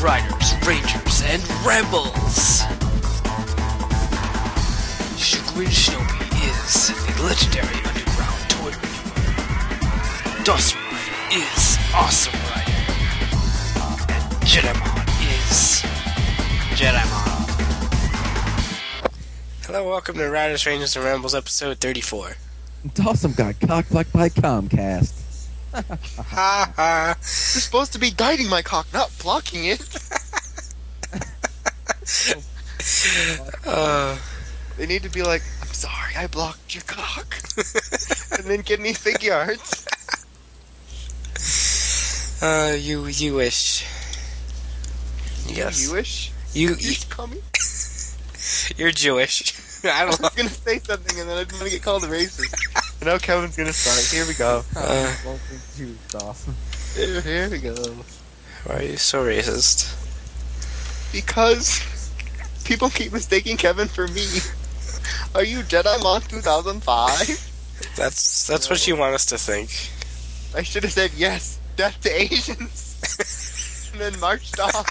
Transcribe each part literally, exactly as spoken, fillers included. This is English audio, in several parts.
Riders, Rangers, and Rebels. Shuguin Shinobi is a legendary underground toy reviewer. Dawson Rider is Awesome Rider. And Jedimon is Jedimon. Hello, welcome to Riders, Rangers, and Rebels, episode thirty-four. Dawson got cockblocked by Comcast. Ha ha. You're supposed to be guiding my cock, not blocking it. uh, They need to be like, I'm sorry, I blocked your cock. And then give me figure arts. uh, you, you wish. Yes. You wish? You, You you, just call me? you're Jewish. I I don't know. was gonna say something and then I'm gonna get called a racist. And now Kevin's gonna start. Here we go. Uh, Welcome to Dawson. Here, here we go. Why are you so racist? Because people keep mistaking Kevin for me. Are you Jedimon two thousand five? That's that's what you want us to think. I should have said yes. Death to Asians. And then marched off.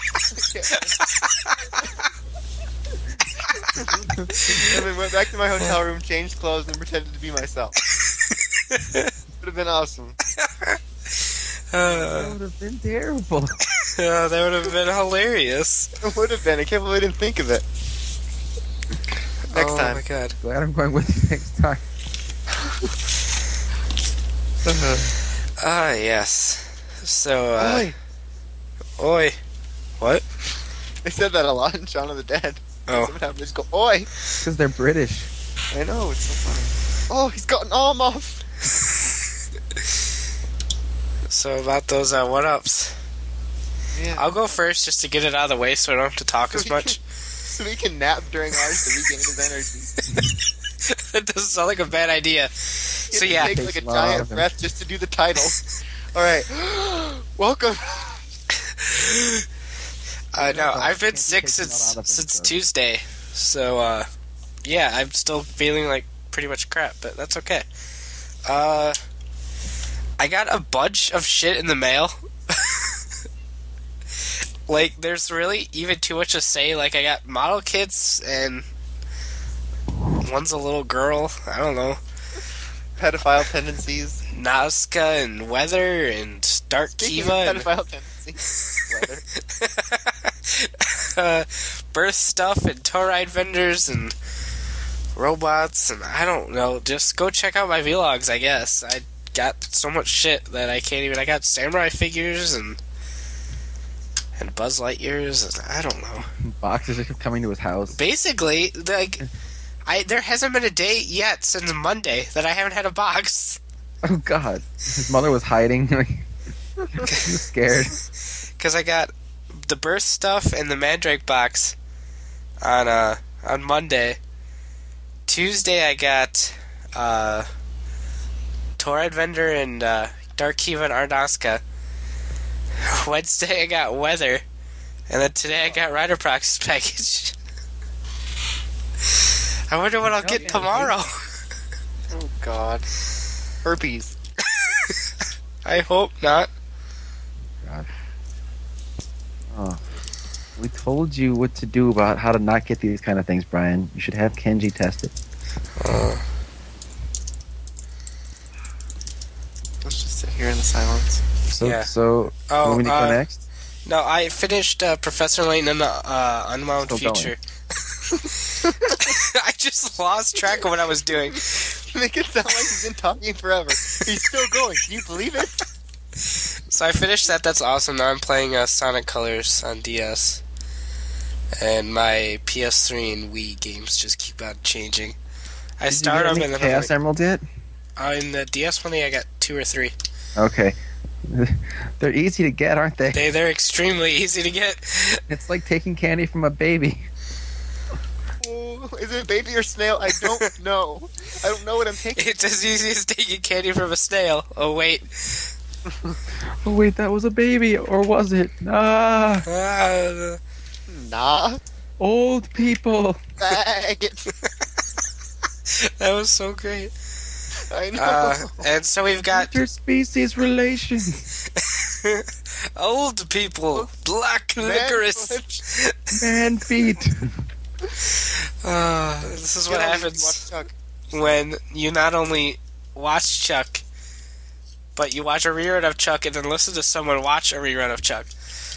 And then went back to my hotel room, changed clothes, and pretended to be myself. Would have been awesome. Uh, That would have been terrible. uh, that would have been hilarious. It would have been. I can't believe I didn't think of it. Next oh time. my god. Glad I'm going with you next time. Ah, yes. So, uh... Oi. Oi. What? They said that a lot in Shaun of the Dead. Oh. Sometimes they just go, oi! Because they're British. I know, it's so funny. Oh, he's got an arm off! So, about those, uh, one-ups. Yeah. I'll go first just to get it out of the way so I don't have to talk as much. So we can nap during ours to regain his energy. That doesn't sound like a bad idea. He So, had to yeah. take like a Takes a lot giant of him. breath just to do the title. Alright. Welcome. Uh, no, I've been Can't sick take a lot since out of him, since so. Tuesday, so uh, yeah, I'm still feeling like pretty much crap, but that's okay. Uh, I got a bunch of shit in the mail. Like, there's really even too much to say. Like, I got model kits, and one's a little girl. I don't know. Pedophile tendencies. Nazca and Weather and Dark Speaking Kiva. of And pedophile tendencies. Weather. uh, birth stuff and tow ride vendors and robots and I don't know. Just go check out my vlogs, I guess. I got so much shit that I can't even. I got samurai figures and and Buzz Lightyears and I don't know. Boxes are coming to his house. Basically, like, I there hasn't been a day yet since Monday that I haven't had a box. Oh god. His mother was hiding. He was scared. Because I got the birth stuff and the Mandrake box on uh on Monday. Tuesday I got uh Torride Vendor and uh, Dark Kiva and Arnaska. Wednesday I got Weather, and then today I got Rider Prox's package. I wonder what I'll get tomorrow. Oh god. Herpes. I hope not. God. Oh. We told you what to do about how to not get these kind of things, Brian. You should have Kenji test it. Uh, Let's just sit here in the silence. So, Yeah. so Oh, when we uh, go next? no, I finished uh, Professor Layton in the uh, Unwound Still going. Future. I just lost track of what I was doing. You make it sound like he's been talking forever. He's still going. Can you believe it? So I finished that. That's awesome. Now I'm playing uh, Sonic Colors on D S. And my P S three and Wii games just keep on changing. I Did you start get them any and then I'm Chaos like, Emerald yet? uh, in the D S one, I got two or three. Okay. They're easy to get, aren't they? They, they're extremely easy to get. It's like taking candy from a baby. Oh, is it a baby or snail? I don't know. I don't know what I'm taking. It's as easy as taking candy from a snail. Oh, wait. Oh wait, that was a baby, or was it? Ah, Ah, Nah. old people. Faggot. that was so great. I know. Uh, and so we've got... Interspecies relations. Old people, black Man licorice. foot. Man feet. Uh, this is what Get on, happens watch Chuck. when you not only watch Chuck, but you watch a rerun of Chuck and then listen to someone watch a rerun of Chuck.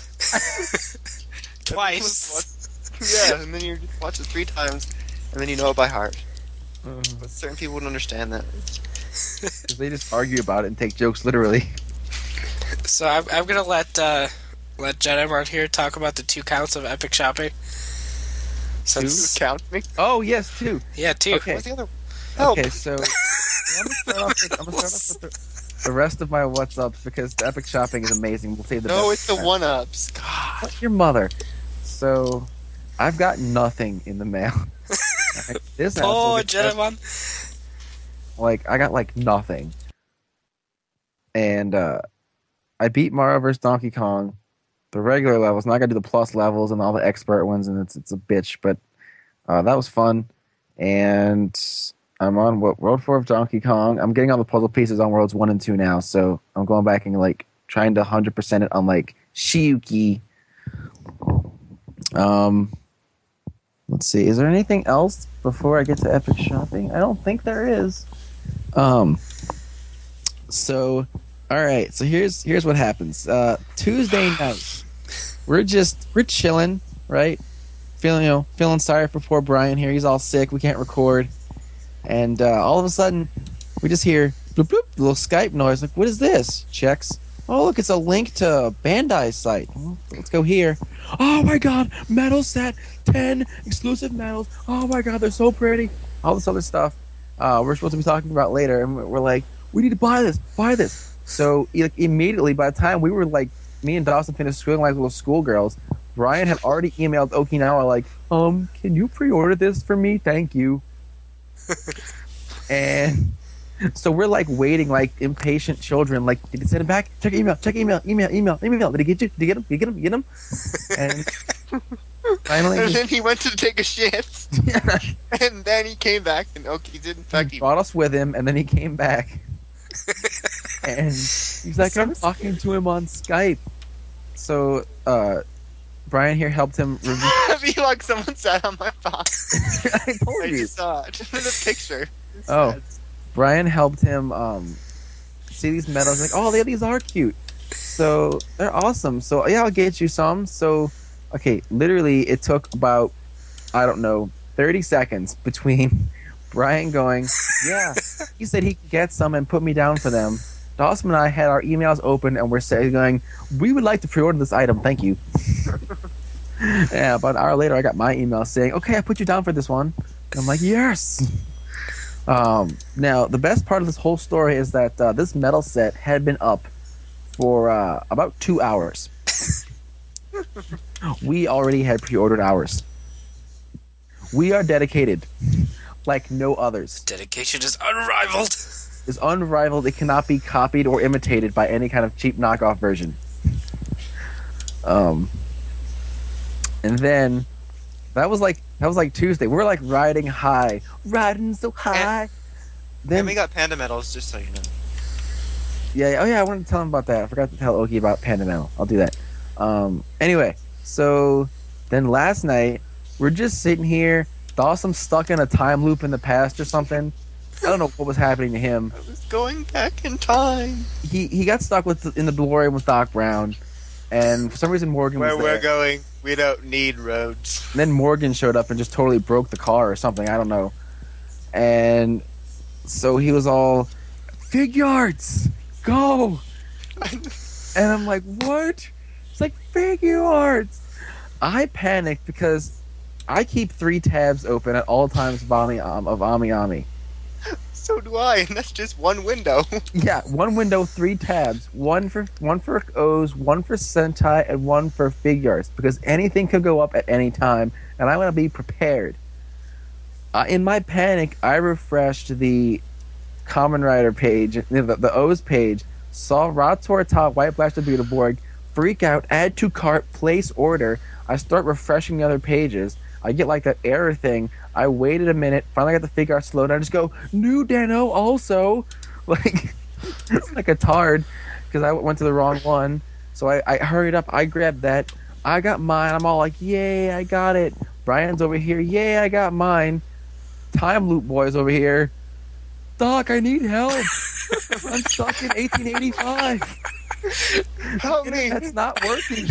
Twice. Yeah, and then you watch it three times, and then you know it by heart. Uh, But certain people wouldn't understand that. 'cause they just argue about it and take jokes literally. So I'm, I'm gonna let uh, let Jedi on here talk about the two counts of epic shopping. Since, Count me. Oh yes, two. yeah, two. Okay. What's the other? Help. Okay, so I'm gonna start off with, I'm gonna start off with the, the rest of my what's ups because the epic shopping is amazing. We'll save the No, best it's the for one ups. God. Fuck your mother. So, I've got nothing in the mail. Like, this Oh, asshole gets Jedi like I got like nothing, and uh, I beat Mario vs Donkey Kong, the regular levels. Now I got to do the plus levels and all the expert ones, and it's it's a bitch, but uh, that was fun. And I'm on what World Four of Donkey Kong. I'm getting all the puzzle pieces on Worlds One and Two now, so I'm going back and like trying to one hundred percent it on like Shiuki. Um, let's see. Is there anything else before I get to epic shopping? I don't think there is. Um, so, all right. So here's here's what happens. Uh, Tuesday night, we're just we're chilling, right? Feeling you know feeling sorry for poor Brian here. He's all sick. We can't record, and uh, all of a sudden, we just hear bloop bloop, little Skype noise. Like, what is this? Checks. Oh, look, it's a link to Bandai's site. Let's go here. Oh my God, medal set, ten exclusive medals. Oh my God, they're so pretty. All this other stuff uh, we're supposed to be talking about later, and we're like, we need to buy this, buy this. So like, immediately, by the time we were like, me and Dawson finished squealing like little schoolgirls, Brian had already emailed Okinawa like, um, can you pre-order this for me? Thank you. And so we're like waiting like impatient children. Like, did you send it back? Check email. Check email. Email. Email. Email. Did he get you? Did you get him? Did you get him? Did you get him? And finally, And he, then he went to take a shit, and then he came back, and Oki did in fact he he brought us with him, and then he came back, and he's like, I'm talking to him on Skype. So uh, Brian here helped him review. I feel like someone sat on my box. I told I you. just saw it. The picture. It's Oh. sad. Brian helped him um, see these medals. Like, oh, yeah, these are cute. So they're awesome. So yeah, I'll get you some. So, okay, literally, it took about I don't know thirty seconds between Brian going, yeah, he said he could get some and put me down for them. Dawson and I had our emails open and we're saying, going, we would like to pre-order this item. Thank you. Yeah, about an hour later, I got my email saying, okay, I put you down for this one. And I'm like, yes. Um, now, the best part of this whole story is that uh, this metal set had been up for uh, about two hours. We already had pre-ordered ours. We are dedicated like no others. Dedication is unrivaled. It's unrivaled. It cannot be copied or imitated by any kind of cheap knockoff version. Um, and then that was like that was like Tuesday. We're like riding high, riding so high. Then And we got panda medals, just so you know. yeah, oh yeah, I wanted to tell him about that. I forgot to tell Oki about Panda Metal. I'll do that. Um, anyway, so then last night we're just sitting here. Dawson stuck in a time loop in the past or something. I don't know what was happening to him. I was going back in time. He he got stuck with in the DeLorean with Doc Brown, and for some reason Morgan was Where there. we're going, we don't need roads. And then Morgan showed up and just totally broke the car or something. I don't know. And so he was all, Fig Yards, go! And I'm like, what? It's like, Fig Yards! I panicked because I keep three tabs open at all times of Ami um, of Ami Ami. So do I, and that's just one window. Yeah, one window, three tabs. One for one for O's, one for Sentai, and one for Fig Yards. Because anything could go up at any time, and I want to be prepared. Uh, in my panic, I refreshed the Kamen Rider page, the, the O's page, saw Ratorta White Blaster Beetleborg, freak out, add to cart, place order. I start refreshing the other pages. I get like that error thing. I waited a minute, finally got the Fig Art slow down. I just go, new Dano also. Like, like a tard, because I went to the wrong one. So I, I hurried up. I grabbed that. I got mine. I'm all like, yay, I got it. Brian's over here. Yay, I got mine. Time Loop Boy's over here. Doc, I need help. I'm stuck in eighteen eighty-five. Help me! That's not working.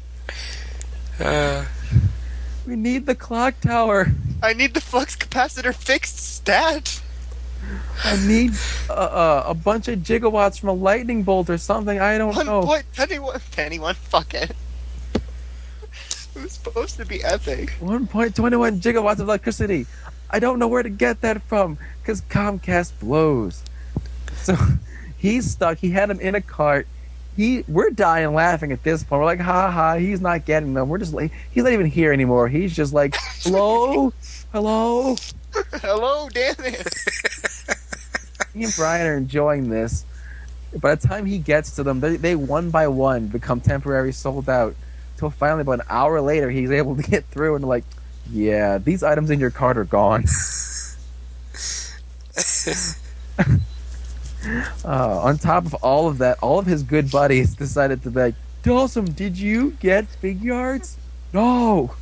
Uh, We need the clock tower. I need the flux capacitor fixed stat. I need uh, uh, a bunch of gigawatts from a lightning bolt or something. I don't One know. point anyone, anyone, fuck it. It was supposed to be epic. one point two one gigawatts of electricity. I don't know where to get that from because Comcast blows. So he's stuck. He had him in a cart. He, we're dying laughing at this point. We're like, ha ha, he's not getting them. We're just like, he's not even here anymore. He's just like, hello, hello. Hello, damn it. Me and Brian are enjoying this. By the time he gets to them, they, they one by one become temporary sold out. Till finally, about an hour later, he's able to get through and like, yeah, these items in your cart are gone. Uh, on top of all of that, all of his good buddies decided to be like, Dawson, did you get Big Yards? No.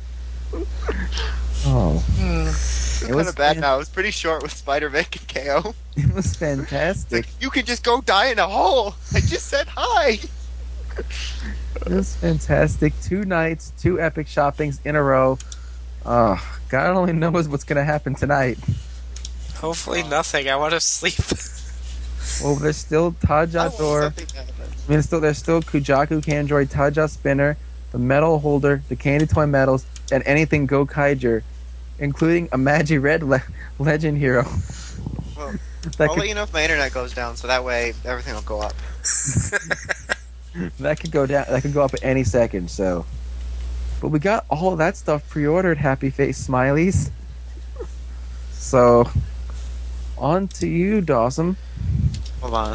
Oh, It's It kind was of bad fan- now. It was pretty short with Spider-Vic and K O. it was It's fantastic. like, you can just go die in a hole. I just said hi. It was fantastic. Two nights, two epic shoppings in a row. Oh, God only knows what's going to happen tonight. hopefully nothing. I want to sleep. Well, there's still I Taja want Door. something to happen. I mean, still there's still Kujaku Kandroid, Taja Spinner, the medal holder, the candy toy medals, and anything Gokaiger, including a Magi Red le- Legend hero. Well, that I'll could let you know if my internet goes down, so that way everything will go up. that could go down. That could go up at any second. So, but we got all of that stuff pre-ordered. Happy face smileys. So, on to you, Dawson. Hold on.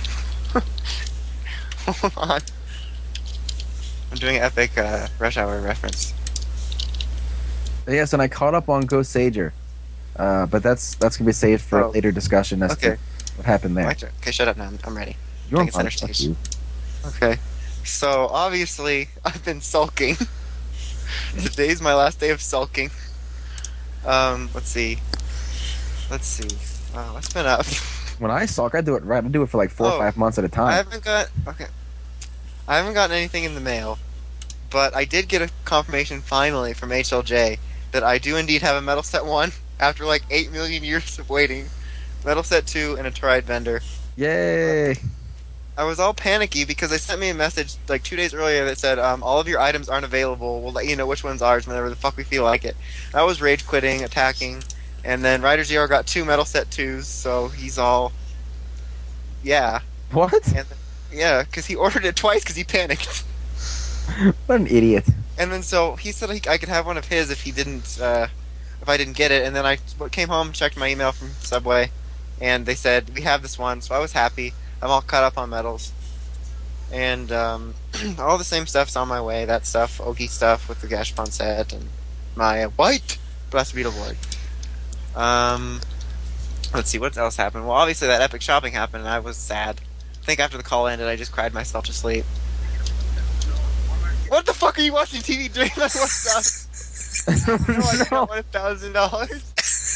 Hold on. I'm doing an epic uh, Rush Hour reference. Yes, and I caught up on Ghost Sager, uh, but that's that's gonna be saved for Oh. a later discussion as Okay. to what happened there. My turn. Okay, shut up now. I'm, I'm ready. You're take center fine, fuck stage. you. Okay. So, obviously, I've been sulking. Today's my last day of sulking. Um, let's see. Let's see. Wow, what's been up? When I sulk, I do it right. I do it for like four Oh, or five months at a I time. haven't got... Okay. I haven't gotten anything in the mail, but I did get a confirmation finally from H L J that I do indeed have a Metal Set one after like eight million years of waiting. Metal Set two and a Toride Vendor. Yay! I was all panicky because they sent me a message like two days earlier that said, um, all of your items aren't available. We'll let you know which one's ours whenever the fuck we feel like it. I was rage quitting, attacking, and then Rider Zero got two Metal Set twos, so he's all... Yeah. What? And yeah, because he ordered it twice because he panicked. What an idiot! And then so he said he, I could have one of his if he didn't, uh, if I didn't get it. And then I came home, checked my email from Subway, and they said we have this one. So I was happy. I'm all caught up on medals, and um, all the same stuff's on my way. That stuff, Ogi stuff with the Gashpon set, and my white Blast Beetle board. Um, let's see what else happened. Well, obviously that epic shopping happened, and I was sad. I think after the call ended, I just cried myself to sleep. What the fuck are you watching T V during that one stuff? No, I got one thousand dollars.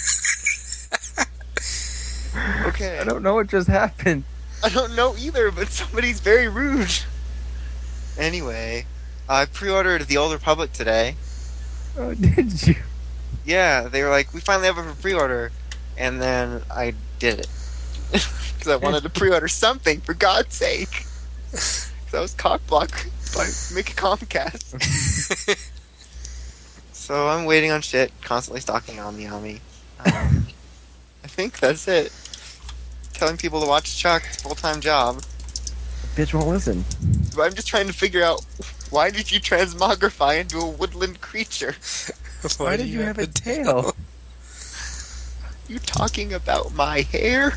Okay. I don't know what just happened. I don't know either, but somebody's very rude. Anyway, I pre-ordered The Old Republic today. Oh, did you? Yeah, they were like, we finally have it for pre-order. And then I did it. Because I wanted to pre-order something, for God's sake. Because I was cockblocked by Mickey Comcast. So I'm waiting on shit, constantly stalking Ami Ami. Um, I think that's it. Telling people to watch Chuck, it's a full-time job. Bitch won't listen. But I'm just trying to figure out, why did you transmogrify into a woodland creature? Why did you have a tail? You talking about my hair?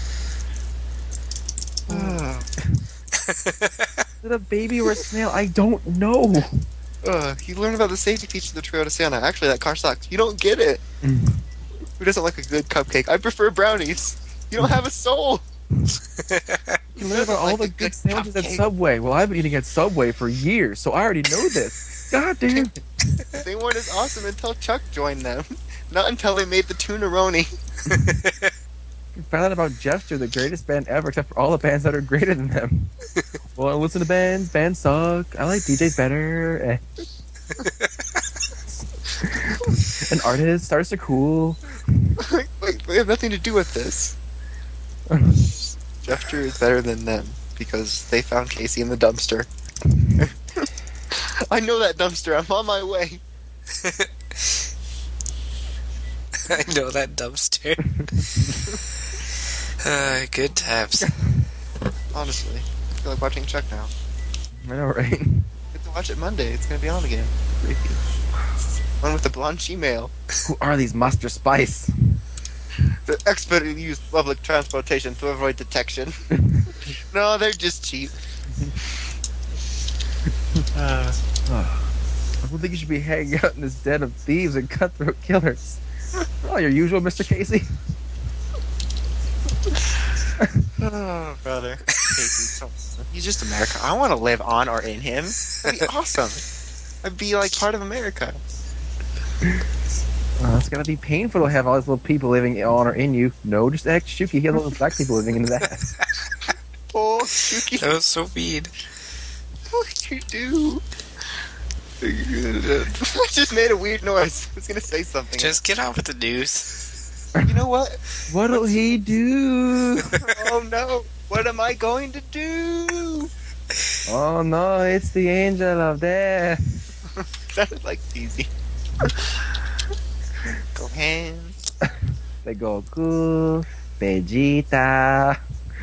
Ugh. Is it a baby or a snail? I don't know. Ugh, you learn about the safety features of the Toyota Sienna. Actually, that car sucks. You don't get it. Who doesn't like a good cupcake? I prefer brownies. You don't have a soul. You can learn about all Like the a good good sandwiches at cupcake. Subway. Well, I've been eating at Subway for years, so I already know this. God damn it. They weren't as awesome until Chuck joined them. Not until they made the Tuna-Roni. You found out about Gesture, the greatest band ever, except for all the bands that are greater than them. Well, I listen to bands. Bands suck. I like D Js better. Eh. And artists, artists are cool. Wait, wait, they have nothing to do with this. Gesture is better than them because they found Casey in the dumpster. I know that dumpster. I'm on my way. I know that dumpster. uh, good times. Honestly, I feel like watching Chuck now. I know, right? Get to watch it Monday. It's gonna be on again. Creepy. One with the blonde Gmail. Who are these Master Spice? The expertly use public transportation to avoid detection. No, they're just cheap. Uh, I don't think you should be hanging out in this den of thieves and cutthroat killers. Oh, your usual Mister Casey? oh, brother. Casey's so, he's just America. I want to live on or in him. That'd be awesome. I'd be like part of America. Oh, it's gonna be painful to have all these little people living on or in you. No, just act Shuki. He has all those black people living in that. Oh, Shuki. That was so mean. What did you do? I just made a weird noise. I was gonna say something. Just get on with the news. You know what? What'll he do? Oh no! What am I going to do? Oh no, it's the angel of death. Sounded like Teasy. Go hands. They Goku, Vegeta.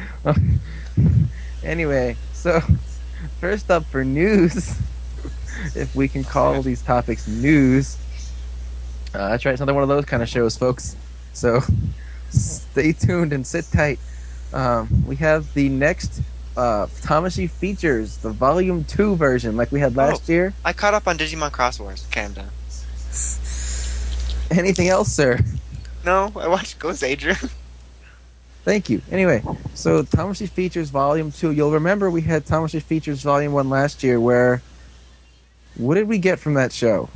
Anyway, so first up for news, if we can call these topics news. Uh, that's right, it's another one of those kind of shows, folks. So stay tuned and sit tight. Um, we have the next uh, Tamashii Features, the Volume two version, like we had last Oh. year. I caught up on Digimon Cross Wars. Okay, I'm done. Anything else, sir? No, I watched Ghost Adrian. Thank you. Anyway, so Tamashii Features Volume two. You'll remember we had Tamashii Features Volume one last year where... What did we get from that show?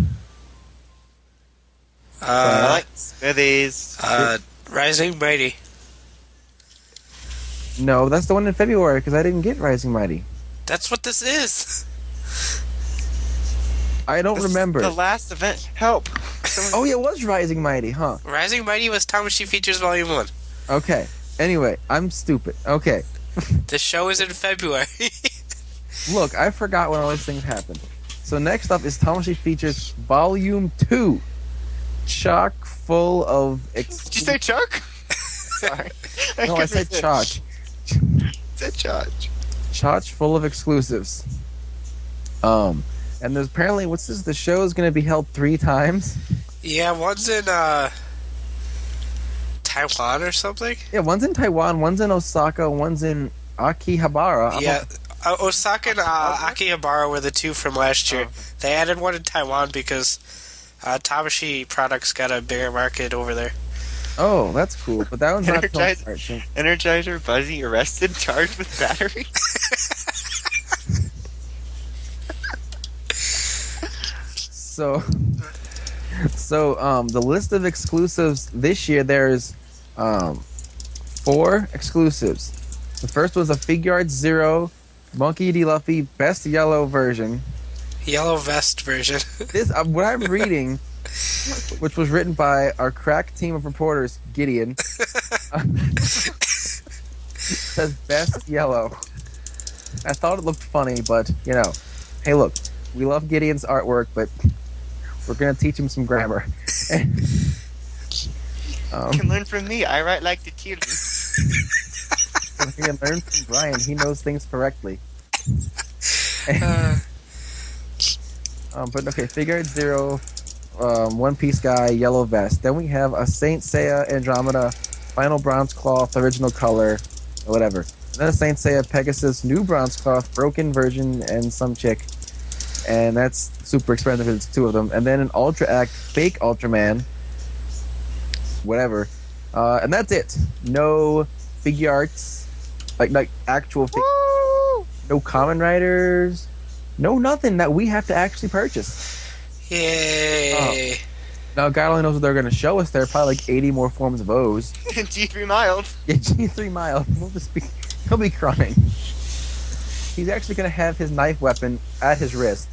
Uh, I like Smithies. uh, Rising Mighty. No, that's the one in February, because I didn't get Rising Mighty. That's what this is. I don't This is remember. The last event. Help. Someone- Oh, yeah, it was Rising Mighty, huh? Rising Mighty was Tamashii Features Volume one. Okay. Anyway, I'm stupid. Okay. The show is in February. Look, I forgot when all these things happened. So next up is Tamashii Features Volume two. Chock full of... Ex- Did you say Chuck? Sorry. No, I said chock. I said Chuck. Chock full of exclusives. Um, and there's apparently, what's this? The show is going to be held three times. Yeah, one's in uh, Taiwan or something. Yeah, one's in Taiwan, one's in Osaka, one's in Akihabara. I'm Yeah, uh, Osaka and uh, Akihabara were the two from last year. Oh. They added one in Taiwan because uh, Tamashii products got a bigger market over there. Oh, that's cool, but that one's not till Energize- March. so- Energizer Buzzy arrested, charged with battery. So, so um, the list of exclusives this year, there's um, four exclusives. The first was a Figuarts Zero Monkey D. Luffy Best Yellow version. Yellow vest version. This, uh, what I'm reading, which was written by our crack team of reporters, Gideon, uh, says Best Yellow. I thought it looked funny, but, you know, hey, look, we love Gideon's artwork, but we're going to teach him some grammar. um, You can learn from me. I write like the children. we can learn from Brian. He knows things correctly. Uh, Um, but okay, Figuarts Zero, um, One Piece Guy, Yellow Vest. Then we have a Saint Seiya Andromeda, Final Bronze Cloth, Original Color, or whatever. And then a Saint Seiya Pegasus, New Bronze Cloth, Broken Version, and some chick. And that's super expensive, it's two of them. And then an Ultra Act, Fake Ultraman, whatever. Uh, and that's it. No Figuarts, like like actual fig- no common riders, no nothing that we have to actually purchase. Yay! Now God only knows what they're going to show us. There are probably like eighty more forms of O's. G three mild. Yeah, G three mild. We'll just be, he'll be crying. He's actually going to have his knife weapon at his wrist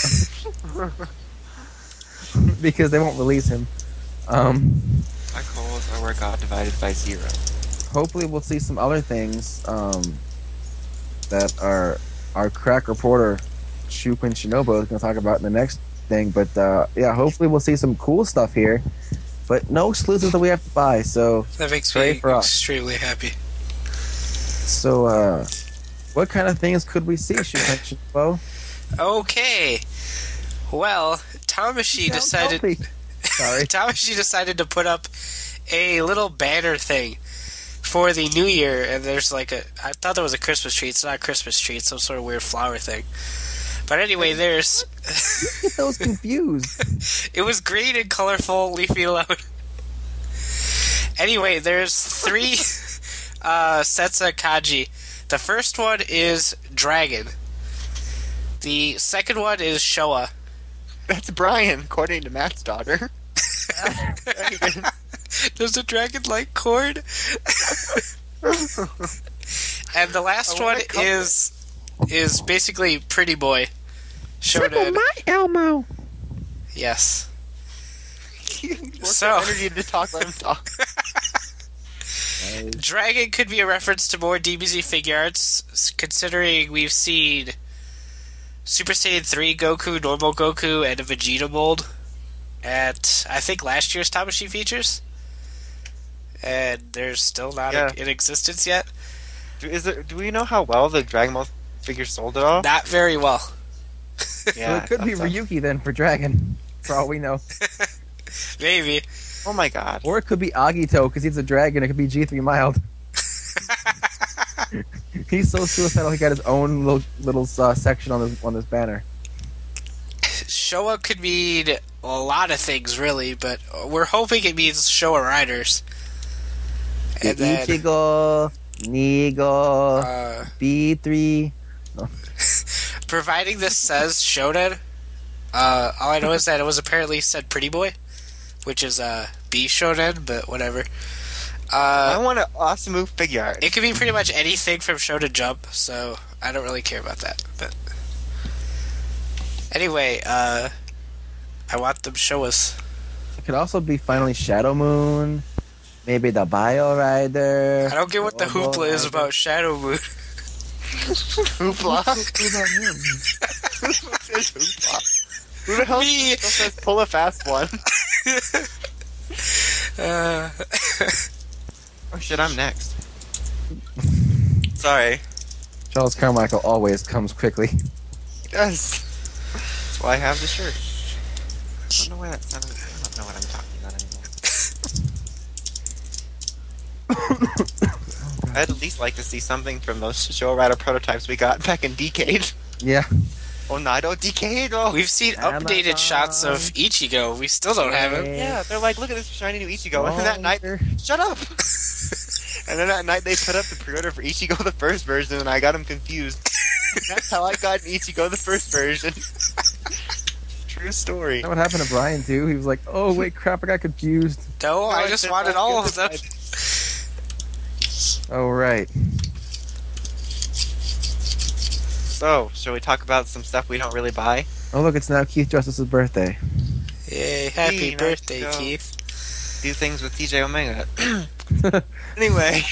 because they won't release him. Um, Black holes are where God divided by zero. hopefully, we'll see some other things um, that our our crack reporter Shupin Shinobu is going to talk about in the next thing. But uh, yeah, hopefully, we'll see some cool stuff here. But no exclusives that we have to buy. So That makes Pray me for us. extremely happy. so uh, what kind of things could we see, Shupin Shinobu? Okay. Well, Tamashi Sounds decided. healthy. Sorry. Tamashi decided to put up a little banner thing for the new year, and there's like a. I thought there was a Christmas tree. It's not a Christmas tree. It's some sort of weird flower thing. But anyway, there's. Get those confused. It was green and colorful. Leave me alone. Anyway, there's three uh, sets of kanji. The first one is dragon. The second one is Showa. That's Brian, according to Matt's daughter. Does the dragon like corn? And the last I one wanna come is is basically Pretty Boy. Triple Shonen. my Elmo. Yes. What's So- the energy to talk? Let him talk. Dragon could be a reference to more D B Z figure arts, s- considering we've seen Super Saiyan three Goku, normal Goku, and a Vegeta mold at, I think, last year's Tamashi features. And they're still not Yeah. in existence yet. Do, is there, do we know how well the Dragon Ball figure sold at all? Not very well. So it could be that's- Ryuki then for Dragon, for all we know. Maybe. Oh my god. Or it could be Agito because he's a dragon. It could be G three mild. He's so suicidal. He got his own little little uh, section on this on this banner. Showa could mean a lot of things, really, but we're hoping it means Showa Riders. And then, Ichigo, Nigo, uh, B three. providing this says Shonen, uh, all I know is that it was apparently said Pretty Boy, which is uh, B Shonen, but whatever. I Uh, want an awesome move figure art. it could be pretty much anything from Shonen Jump, so I don't really care about that. But anyway, uh, I want them to show us. It could also be finally Shadow Moon. Maybe the Bio Rider. I don't get what the Robo hoopla is Rider. about Shadow Moon. Hoopla. Who about him? Who says hoopla? Who the hell Me. still says pull a fast one? uh, Oh shit, I'm next. Sorry. Charles Carmichael always comes quickly. He does. That's why I have the shirt. I don't know why that sounded. I don't know what I'm talking about anymore. I'd at least like to see something from those Show Rider prototypes we got back in Decade. Yeah. Onaido Decade! Oh. we've seen Amazon. updated shots of Ichigo. We still don't have him. Yeah, they're like, look at this shiny new Ichigo. And then that night, shut up! And then that night they put up the pre-order for Ichigo the first version, and I got him confused. That's how I got an Ichigo the first version. True story. That what happened to Brian too. He was like, "Oh wait, crap! I got confused." No, I just said wanted that all the of them. other side. Oh right. So, shall we talk about some stuff we don't really buy? Oh look, it's now Keith Justice's birthday. Yay, happy Hey, nice birthday, to go. Keith. Do things with T J Omega. Anyway.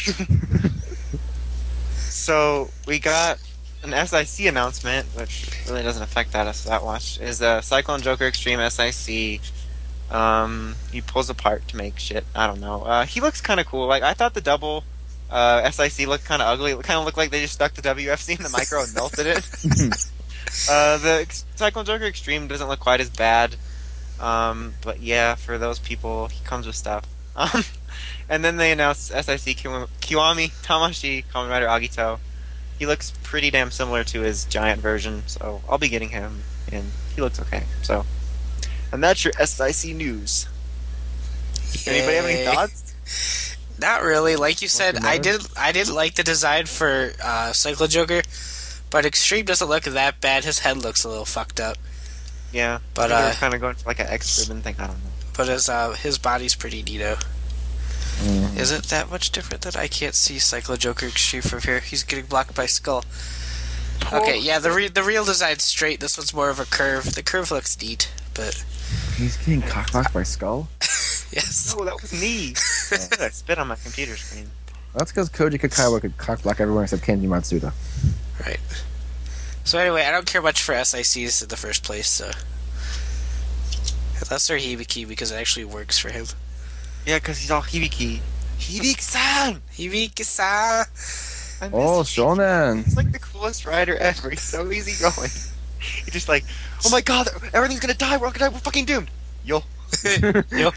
So, we got an S I C announcement, which really doesn't affect that that much. Is a Cyclone Joker Extreme S I C. Um, he pulls apart to make shit. I don't know. Uh, he looks kind of cool. Like, I thought the double uh, S I C looked kind of ugly. It kind of looked like they just stuck the W F C in the micro and melted it. Uh, the Ex- Cyclone Joker Extreme doesn't look quite as bad. Um, but yeah, for those people, he comes with stuff. Um, and then they announced S I C Kiwami, Kiwami Tamashi Kamen Rider Agito. He looks pretty damn similar to his giant version, so I'll be getting him, and he looks okay. So, and that's your S I C news. Anybody have any Yay. thoughts? Not really. Like you said, your I mother? didn't. I didn't like the design for uh, Cyclo Joker, but Extreme doesn't look that bad. His head looks a little fucked up, Yeah, but they were uh, kind of going for like an X-ribbon thing. I don't know. but his uh, his body's pretty neato. Mhm. Is it that much different that I can't see Cyclo Joker Extreme from here? He's getting blocked by Skull. Okay, yeah, the re- the real design's straight. This one's more of a curve. The curve looks neat, but He's getting cockblocked by Skull. yes. No, that was me. I spit on my computer screen. That's because Koji Kakawa could cockblock everyone except Kenji Matsuda. Right. So anyway, I don't care much for S I Cs in the first place, so unless they're Hibiki because it actually works for him. Yeah, because he's all Hibiki. Hibiki-san! Hibiki-san! I miss Oh, him. Shonen! He's like the coolest rider ever. He's so easy going. He's just like, oh my god, everything's gonna die. We're all gonna die. We're fucking doomed. Yo. Yo.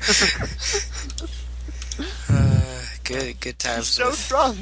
uh, good, good times. He's so with- drunk.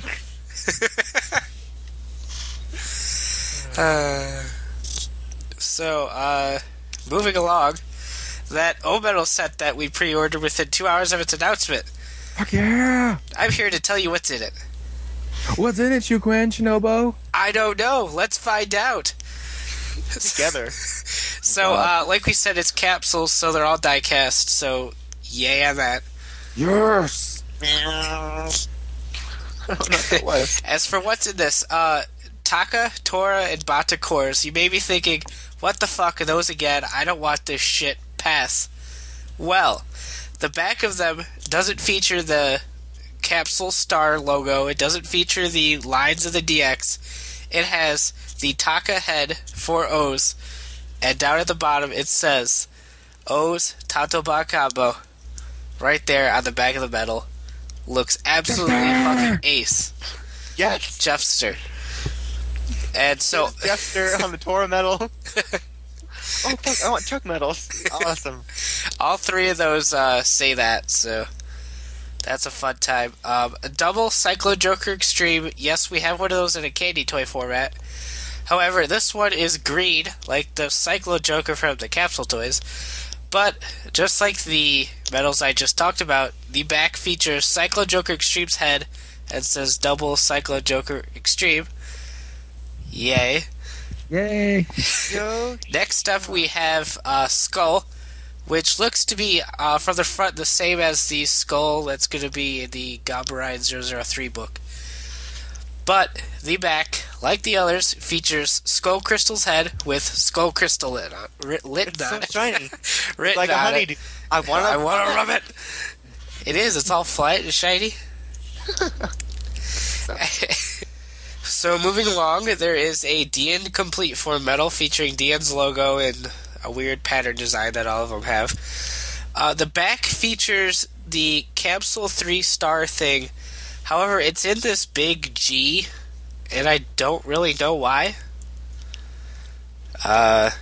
Uh, so, uh, moving along, that O-Metal set that we pre-ordered within two hours of its announcement. Fuck yeah! I'm here to tell you what's in it. What's in it, Shukwen Shinobu? I don't know. Let's find out. Together. So, uh, like we said, it's capsules, so they're all die-cast, so yay on that. Yes! I don't know what it was. As for what's in this, uh, Taka, Tora, and Bata cores, you may be thinking, what the fuck are those again? I don't want this shit. Pass. Well, the back of them doesn't feature the capsule star logo. It doesn't feature the lines of the D X. It has the Taka head, four O's, and down at the bottom it says O's Tatoba Combo. Right there on the back of the metal. Looks absolutely fucking ace. Yes. Jeffster. And so, Jester on the Tora medal. Oh fuck! I want Chuck medals. Awesome. all three of those uh, say that, so that's a fun time. Um, a double Cyclo Joker Extreme. Yes, we have one of those in a candy toy format. However, this one is green, like the Cyclo Joker from the capsule toys. But, just like the medals I just talked about, the back features Cyclo Joker Extreme's head and says double Cyclo Joker Extreme. Yay. Yay! Yo. Next up, we have uh, Skull, which looks to be, uh, from the front, the same as the Skull that's going to be in the Gabarine zero zero three book. But the back, like the others, features Skull Crystal's head with Skull Crystal lit on, writ, lit It's on so it. shiny. Written Like a on it. honeydew. I want I to. want to rub it. It is. It's all flat and shiny. So moving along, there is a D N complete form medal featuring D N's logo and a weird pattern design that all of them have. Uh, the back features the Capsule three star thing. However, it's in this big G, and I don't really know why. Uh,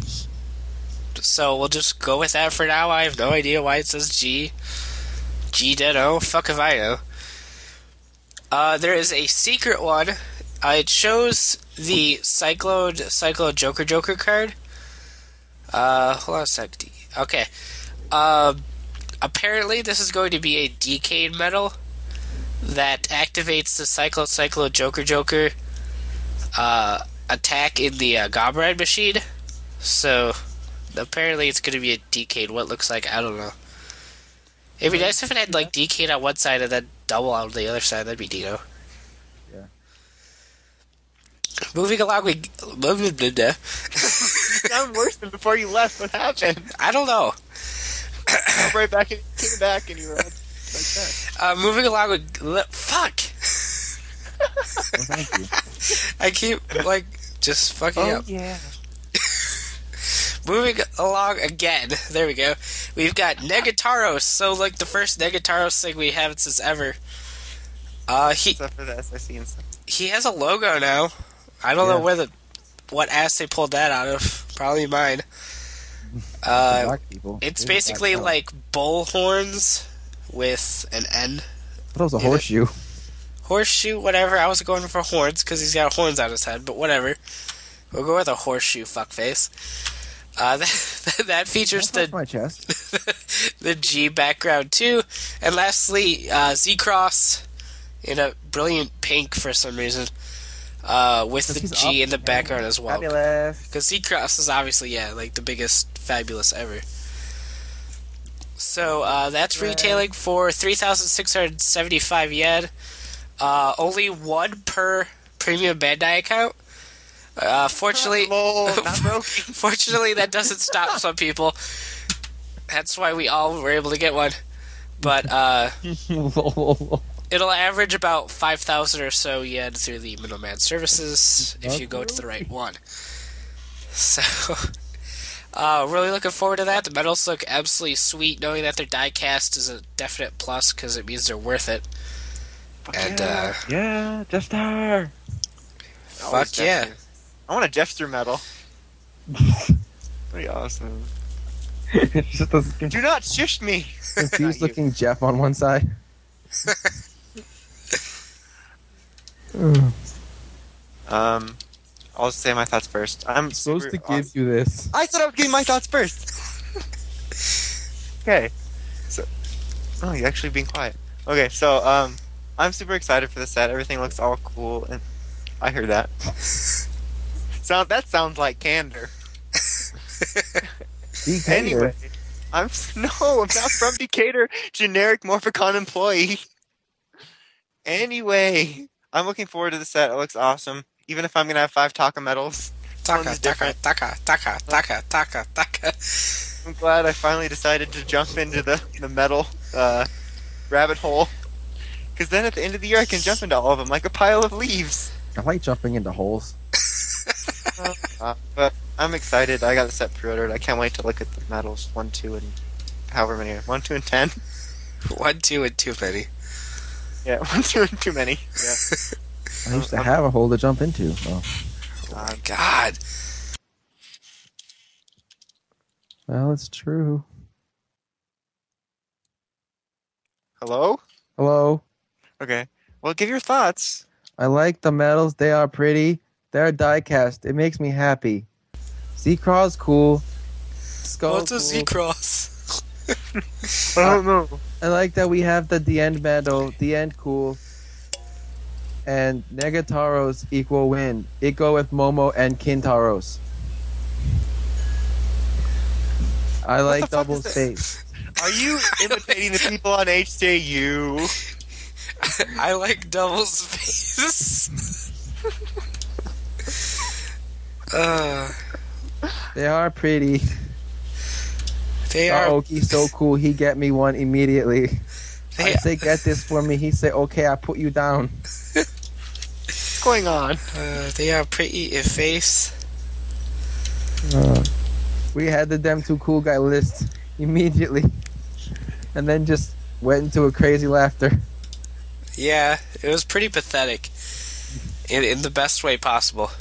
so we'll just go with that for now. I have no idea why it says G. G ditto. Fuck if I know. Uh, there is a secret one. Uh, it shows the Cyclone Cyclone Joker Joker card. Uh, hold on a sec. Okay. Um, apparently this is going to be a Decade medal that activates the Cyclone Cyclone Joker Joker uh, attack in the uh, Gobrad machine. So, apparently it's going to be a Decade. What it looks like, I don't know. It'd be nice if it had like Decade on one side and then double on the other side. That'd be Dino. Yeah. Moving along, we. You sound worse than before you left. What happened? I don't know. I'm right back and came back and you were all like that. Uh, moving along with. Fuck! Well, thank you. I keep, like, just fucking Oh up. yeah. Moving along again. There we go. We've got Negataros. So, like, the first Negataros thing we haven't since ever. Uh, he Except for the S I C and stuff. he has a logo now. I don't know Yeah. where the what ass they pulled that out of. Probably mine. Uh, Black people. it's These are basically black like bull horns with an N. people. That was a Yeah. horseshoe. Horseshoe, whatever. I was going for horns because he's got horns on his head, but whatever. We'll go with a horseshoe fuckface. Uh, that, that features That's the my chest. the G background too. And lastly, uh, Z-Cross in a brilliant pink for some reason, uh, with the He's G up. in the background as well. Fabulous. Because Z-Cross is obviously, yeah, like the biggest fabulous ever. So uh, that's retailing for three thousand six hundred seventy-five yen. Uh, only one per premium Bandai account. Uh, fortunately, Lol, not broken. fortunately, that doesn't stop some people. That's why we all were able to get one. But uh, it'll average about five thousand or so yen through the middleman services if you go to the right one. So, uh, really looking forward to that. The medals look absolutely sweet. Knowing that they're die cast is a definite plus because it means they're worth it. And uh, Yeah, Jester. fuck yeah. I want a Jester medal. Pretty awesome. It's just a Do not shift me. confused looking Jeff on one side. I'm Um, I'll just say my thoughts first. I'm supposed to super give awesome. you this. I said I was giving my thoughts first. Okay. So, oh, you're actually being quiet. Okay, so um, I'm super excited for the set. Everything looks all cool, and I heard that. Sound that sounds like candor. Decatur. Anyway, I'm no, I'm not from Decatur. Generic Morphicon employee. Anyway, I'm looking forward to the set. It looks awesome. Even if I'm gonna have five Taka medals. Taka, One's taka, different. taka, taka, taka, taka, taka. I'm glad I finally decided to jump into the the metal uh, rabbit hole. Because then at the end of the year, I can jump into all of them like a pile of leaves. I like jumping into holes. Uh, but I'm excited. I got the set pre-ordered. I can't wait to look at the medals. One, two, and however many. One, two, and ten. One, two, and too many. Yeah, one, two, and too many. Yeah. I used to have a hole to jump into. Oh. Oh my god. Well, it's true. Hello? Hello. Okay. Well, give your thoughts. I like the medals. They are pretty. They're die cast. It makes me happy. Z-Craw's cool. Skull's What's a cool. Z-Cross? I don't know. I like that we have the The End medal. The End cool. And Negataros equal win. It go with Momo and Kintaros. I like the fuck Double's is face. Are you imitating the people on H J U? I like Double's face. uh, They are pretty. they are. Aoki's so cool. He get me one immediately. They, I say, get this for me. He say, okay, I put you down. What's going on? uh, they are pretty in face. Uh, we had the them two cool guy list immediately, and then just went into a crazy laughter. Yeah, it was pretty pathetic. In, in the best way possible.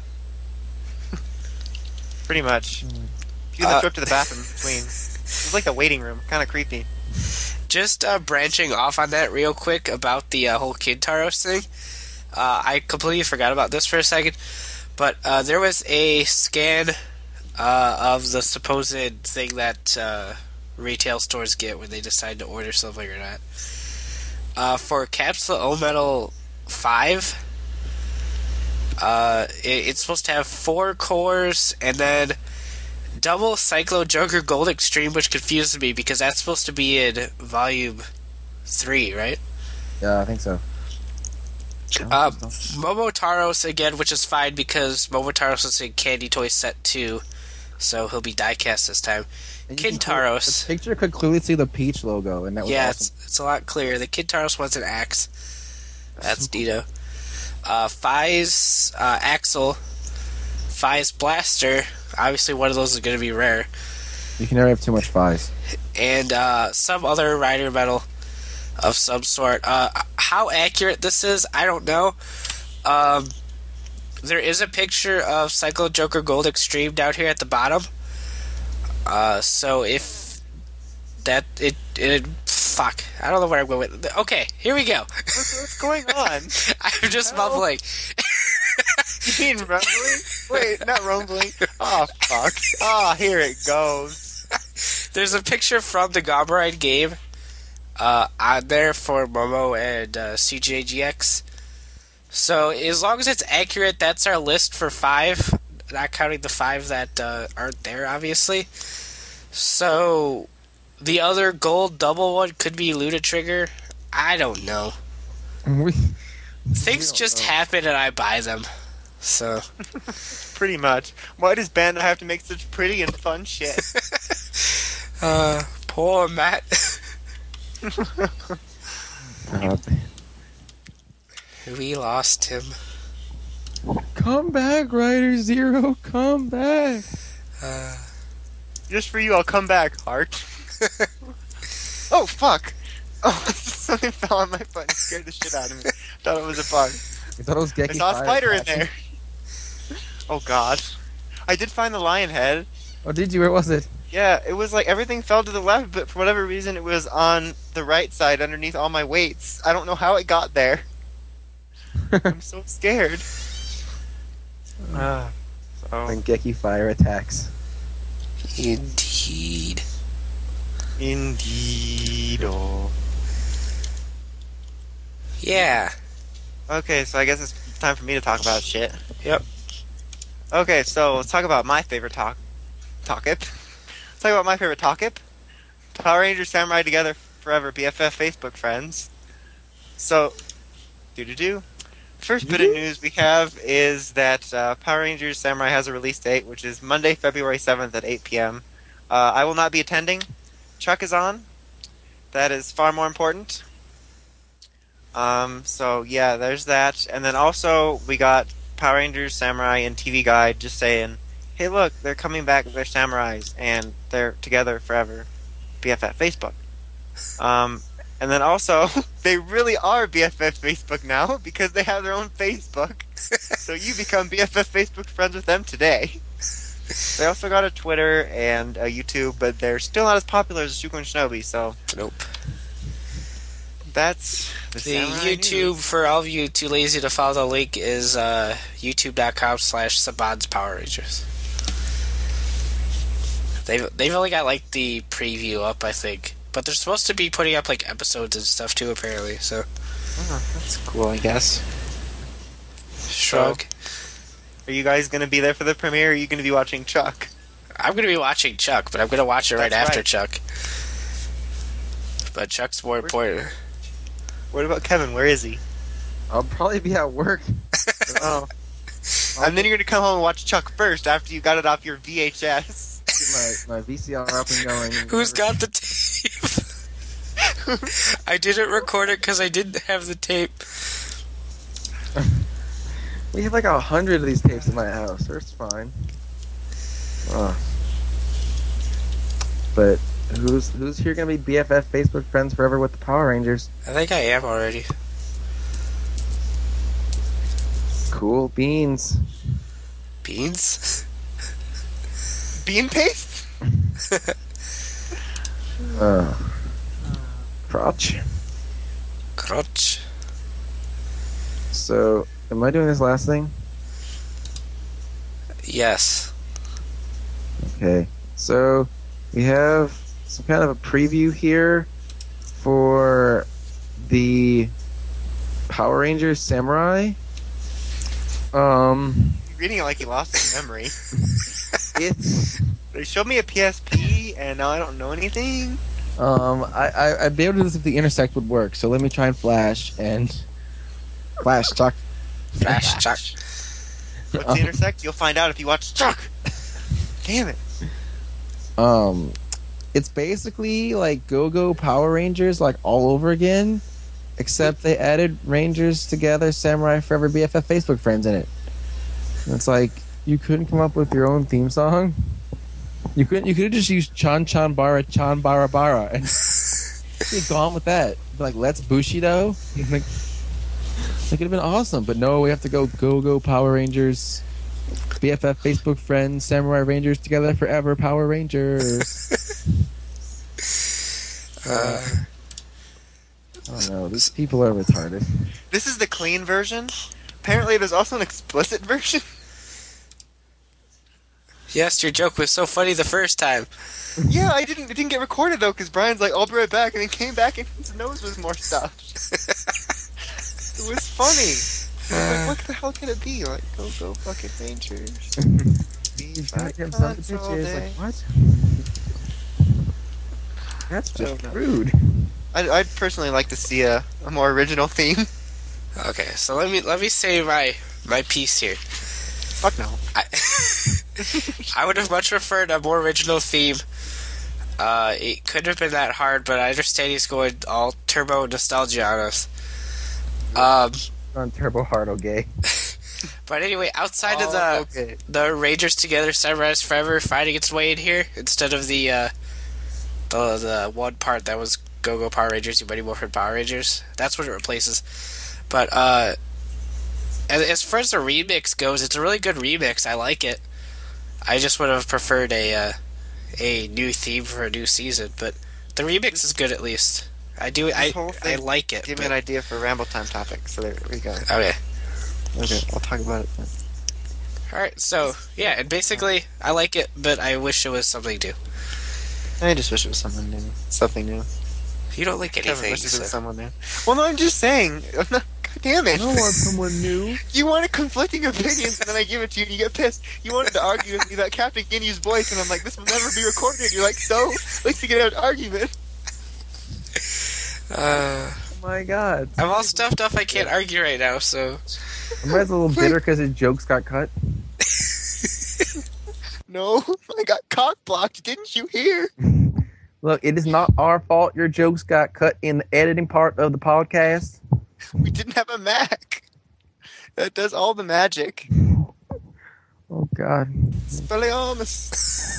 Pretty much. You Uh, have to go up to the bathroom in between. It's like a waiting room. Kind of creepy. Just uh, branching off on that real quick about the uh, whole Kintaros thing. Uh, I completely forgot about this for a second, but uh, there was a scan uh, of the supposed thing that uh, retail stores get when they decide to order something or not. Uh, for Capsule O Metal five, uh, it, it's supposed to have four cores and then double Cyclo Joker Gold Extreme, which confuses me because that's supposed to be in Volume three, right? Yeah, I think so. Uh, Momotaros again, which is fine because Momotaros is in Candy Toy Set two, so he'll be diecast this time. And you can Kintaros. clear- The picture could clearly see the Peach logo, and that was Yeah, awesome. it's, it's a lot clearer. The Kintaros one's an axe. That's Dito. Uh, Fi's uh, Axel. Fi's Blaster. Obviously, one of those is going to be rare. You can never have too much Fies. And uh, some other rider medal of some sort. Uh, how accurate this is, I don't know. Um, there is a picture of Cyclo Joker Gold Extreme down here at the bottom. Uh, so if that it it fuck, I don't know where I'm going with. Okay, here we go. What's, what's going on? I'm just Hell? mumbling. You mean rumbling? Wait, not rumbling. Oh, fuck. Oh, here it goes. There's a picture from the Gomorrah game uh, on there for Momo and uh, C J G X. So as long as it's accurate, that's our list for five, not counting the five that uh, aren't there, obviously. So the other gold double one could be Luda Trigger. I don't know. We, Things don't just know. happen and I buy them. So Pretty much. Why does Bandai have to make such pretty and fun shit? uh, poor Matt. God. We lost him. Come back, Rider Zero. Come back. Uh, Just for you, I'll come back, Heart. Oh, fuck! Oh, something fell on my foot and scared the shit out of me. Thought it was a bug. You thought it was Geki I saw a Fire spider in attacking? there. Oh, God. I did find the lion head. Oh, did you? Where was it? Yeah, it was like everything fell to the left, but for whatever reason, it was on the right side underneath all my weights. I don't know how it got there. I'm so scared. Ah, so When Geki Fire attacks. indeed. indeed. Oh. Yeah. Okay, so I guess it's time for me to talk about shit. Yep. Okay, so let's talk about my favorite talk. Talkip. Let's talk about my favorite Talkip. Power Rangers Samurai Together Forever B F F Facebook friends. So, doo doo doo. First bit of news we have is that uh, Power Rangers Samurai has a release date, which is Monday, February seventh at eight p.m. Uh, I will not be attending. Chuck is on. That is far more important. Um, so yeah, there's that. And then also we got Power Rangers Samurai and T V Guide just saying, hey look, they're coming back, they're samurais, and they're together forever. B F F Facebook. Um, and then also, they really are B F F Facebook now, because they have their own Facebook. So you become B F F Facebook friends with them today. They also got a Twitter and a YouTube, but they're still not as popular as Shuko and Shinobi, so Nope. that's the, The Samurai YouTube, news. for all of you too lazy to follow the link, is uh, youtube.com slash Saban's Power Rangers. They've, they've only got like the preview up, I think. But they're supposed to be putting up like episodes and stuff too, apparently, so. Oh, that's cool, I guess. Shrug. Are you guys going to be there for the premiere, or are you going to be watching Chuck? I'm going to be watching Chuck, but I'm going to watch it right That's after right. Chuck. But Chuck's more important. What about Kevin? Where is he? I'll probably be at work. Oh. And then you're going to come home and watch Chuck first after you got it off your V H S. Get my, my V C R up and going. Who's got the tape? I didn't record it because I didn't have the tape. We have like a hundred of these tapes in my house, so it's fine. Oh. But who's who's here gonna be B F F Facebook friends forever with the Power Rangers? I think I am already. Cool beans. Beans? Bean paste? Uh, crotch. Crotch. So, am I doing this last thing? Yes. Okay. So, we have some kind of a preview here for the Power Rangers Samurai. Um, You're reading it like you lost his memory. it's They showed me a P S P, and now I don't know anything. um, I, I I'd be able to do this if the intersect would work. So let me try and flash and flash Chuck. Flash Chuck. What's Um, the intersect? You'll find out if you watch Chuck. Damn it. Um, it's basically like Go Go Power Rangers, like all over again, except they added Rangers Together, Samurai Forever, B F F Facebook friends in it. And it's like you couldn't come up with your own theme song. You couldn't. You could have just used Chan Chan Bara Chan Bara Bara and be gone with that. Be like, let's Bushido. Like, it could have been awesome, but no, we have to go Go Go Power Rangers, B F F Facebook friends, Samurai Rangers Together Forever, Power Rangers. Uh, I don't know. These people are retarded. This is the clean version. Apparently, there's also an explicit version. Yes, your joke was so funny the first time. Yeah, I didn't. It didn't get recorded though, because Brian's like, "I'll be right back," and then came back and his nose was more stuffed. It was funny. I was like, what the hell could it be? Like, go, go, fucking Rangers. Be Goddamn son of a cunts all bitches. day. Like, what? That's I just don't know. rude. I'd, I'd personally like to see a, a more original theme. Okay, so let me let me say my my piece here. Fuck no. I, I would have much preferred a more original theme. Uh, it couldn't have been that hard, but I understand he's going all turbo nostalgia on us. Um, On Turbo Hard, okay. but anyway, outside of Oh, the okay. the Rangers together, Sunrise Forever fighting its way in here instead of the uh, the the one part that was Go Go Power Rangers, you Mighty Morphin Power Rangers. That's what it replaces. But uh, as, as far as the remix goes, it's a really good remix. I like it. I just would have preferred a uh, a new theme for a new season, but the remix is good at least. I do. I whole I thing like it. Give me but- an idea for a Ramble Time topic. So there we go. Okay. Okay, I'll talk about it then. All right. So yeah, and basically, I like it, but I wish it was something new. I just wish it was something new. Something new. You don't like Kevin anything. wishes it So. was someone new. Well, no, I'm just saying. God damn it. I don't want someone new. You wanted conflicting opinions, and then I give it to you, and you get pissed. You wanted to argue with me about Captain Ginny's voice, and I'm like, this will never be recorded. You're like, so? Let's get out an argument. Uh, Oh my god. I'm all stuffed up. I can't argue right now. So Am I a little bitter because his jokes got cut? No, I got cock blocked. Didn't you hear? Look, it is not our fault your jokes got cut in the editing part of the podcast. We didn't have a Mac. That does all the magic. Oh god. Spelliarmus.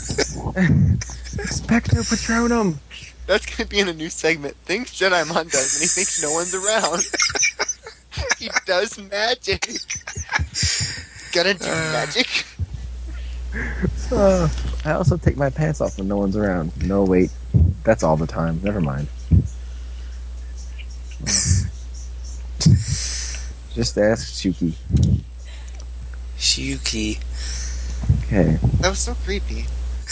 Spectre Patronum. That's gonna be in a new segment. Things Jediamon does when he thinks no one's around. He does magic. Gonna do Uh. magic. Uh, I also take my pants off when no one's around. No, wait. That's all the time. Never mind. Just ask Shuki. Shuki. Okay. That was so creepy.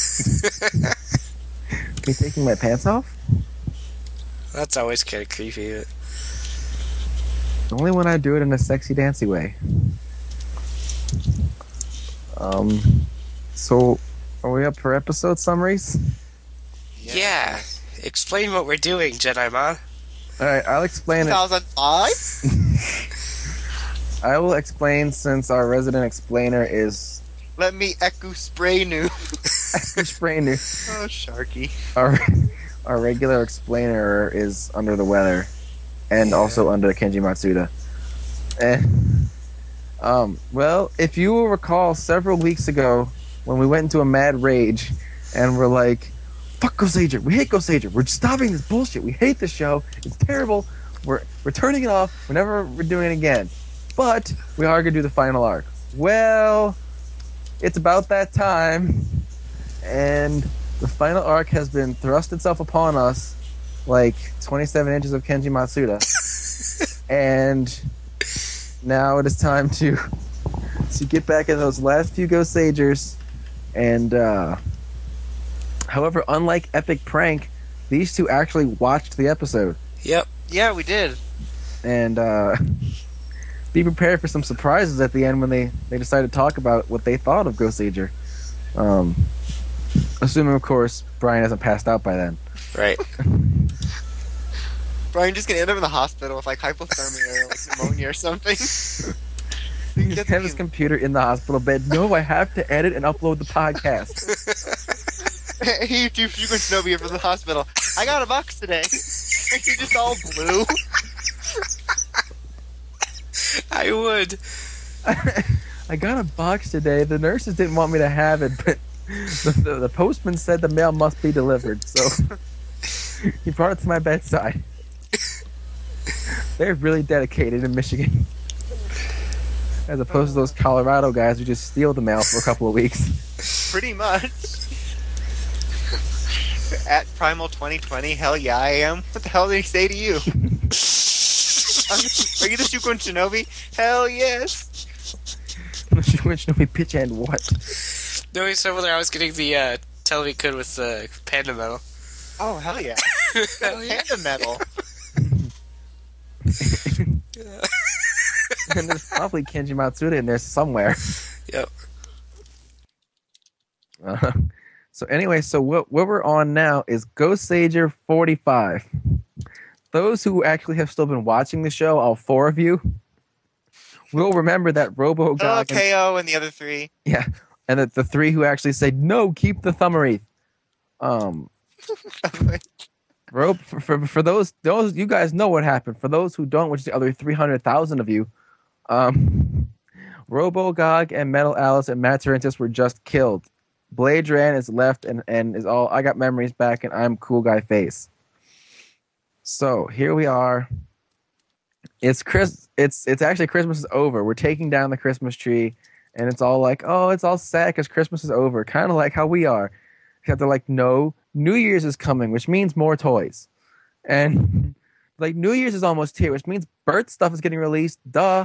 Me taking my pants off? That's always kind of creepy. But... Only when I do it in a sexy, dancy way. Um. So, are we up for episode summaries? Yeah. Explain what we're doing, Jedi-Mon. Alright, I'll explain two it. thousand five? I will explain since our resident explainer is Let me echo spray new. explainer. Oh, Sharky. Our our regular explainer is under the weather, and Yeah. also under Kenji Matsuda. And um, well, if you will recall, several weeks ago when we went into a mad rage, and we're like, "Fuck Ghost Agent! We hate Ghost Agent! We're stopping this bullshit! We hate this show! It's terrible! We're we're turning it off! We're never we're doing it again!" But we are gonna do the final arc. Well, it's about that time, and the final arc has been thrust itself upon us like twenty-seven inches of Kenji Matsuda. And now it is time to to get back in those last few Ghost Sagers. And uh, however, unlike Epic Prank, these two actually watched the episode. Yep. Yeah, we did. And uh, be prepared for some surprises at the end when they, they decide to talk about what they thought of Ghost Ager. Um, assuming, of course, Brian hasn't passed out by then. Right. Brian just gonna end up in the hospital with like hypothermia or like pneumonia or something. He just have his computer in the hospital bed. No, I have to edit and upload the podcast. Hey, you two frequent Shinobi here from the hospital. I got a box today. You're just all blue. I would. I got a box today. The nurses didn't want me to have it, but the, the, the postman said the mail must be delivered, so he brought it to my bedside. They're really dedicated in Michigan. As opposed to those Colorado guys who just steal the mail for a couple of weeks. Pretty much. At Primal twenty twenty, hell yeah I am. What the hell did he say to you? Are you the Shukun Shinobi? Hell yes. Which no bitch and what? No, he said whether I was getting the uh, tell me could with the panda medal. Oh, hell yeah. Hell yeah. Panda medal. And there's probably Kenji Matsuda in there somewhere. Yep. Uh, so anyway, so what what we're on now is Ghost Sager forty-five. Those who actually have still been watching the show, all four of you, will remember that Robo Oh, Gog K O and the other three. yeah, and that the three who actually said no, keep the Thumb-Wreath. Um, Rob, for, for for those those you guys know what happened. For those who don't, which is the other three hundred thousand of you, um, Robogog and Metal Alice and Matt Tarantis were just killed. Bladran is left and and is all. I got memories back, and I'm cool guy face. So here we are. It's Chris. It's it's actually Christmas is over. We're taking down the Christmas tree, and it's all like, oh, it's all sad because Christmas is over. Kind of like how we are. Except they're like, no, New Year's is coming, which means more toys. And like New Year's is almost here, which means Bert stuff is getting released. Duh.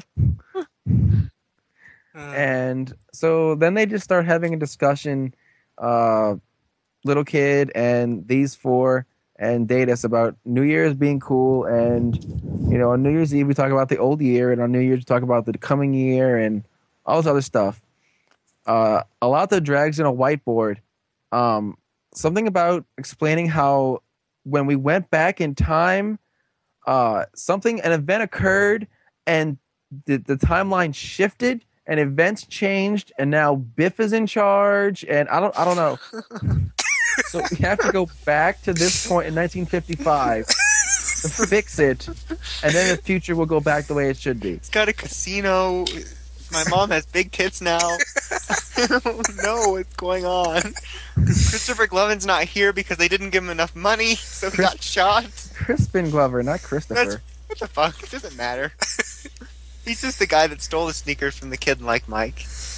And so then they just start having a discussion, uh, little kid and these four and Datus about New Year's being cool. And, you know, on New Year's Eve, we talk about the old year, and on New Year's, we talk about the coming year and all this other stuff. Uh, a lot that drags in a whiteboard. Um, something about explaining how when we went back in time, uh, something, an event occurred and the, the timeline shifted and events changed and now Biff is in charge and I don't, I don't know. So we have to go back to this point in nineteen fifty-five to fix it, and then the future will go back the way it should be. It's got a casino. My mom has big tits now. I don't know what's going on. Christopher Gloven's not here because they didn't give him enough money, so he Chris- got shot. Crispin Glover, not Christopher. That's, what the fuck? It doesn't matter. He's just the guy that stole the sneakers from the kid like Mike.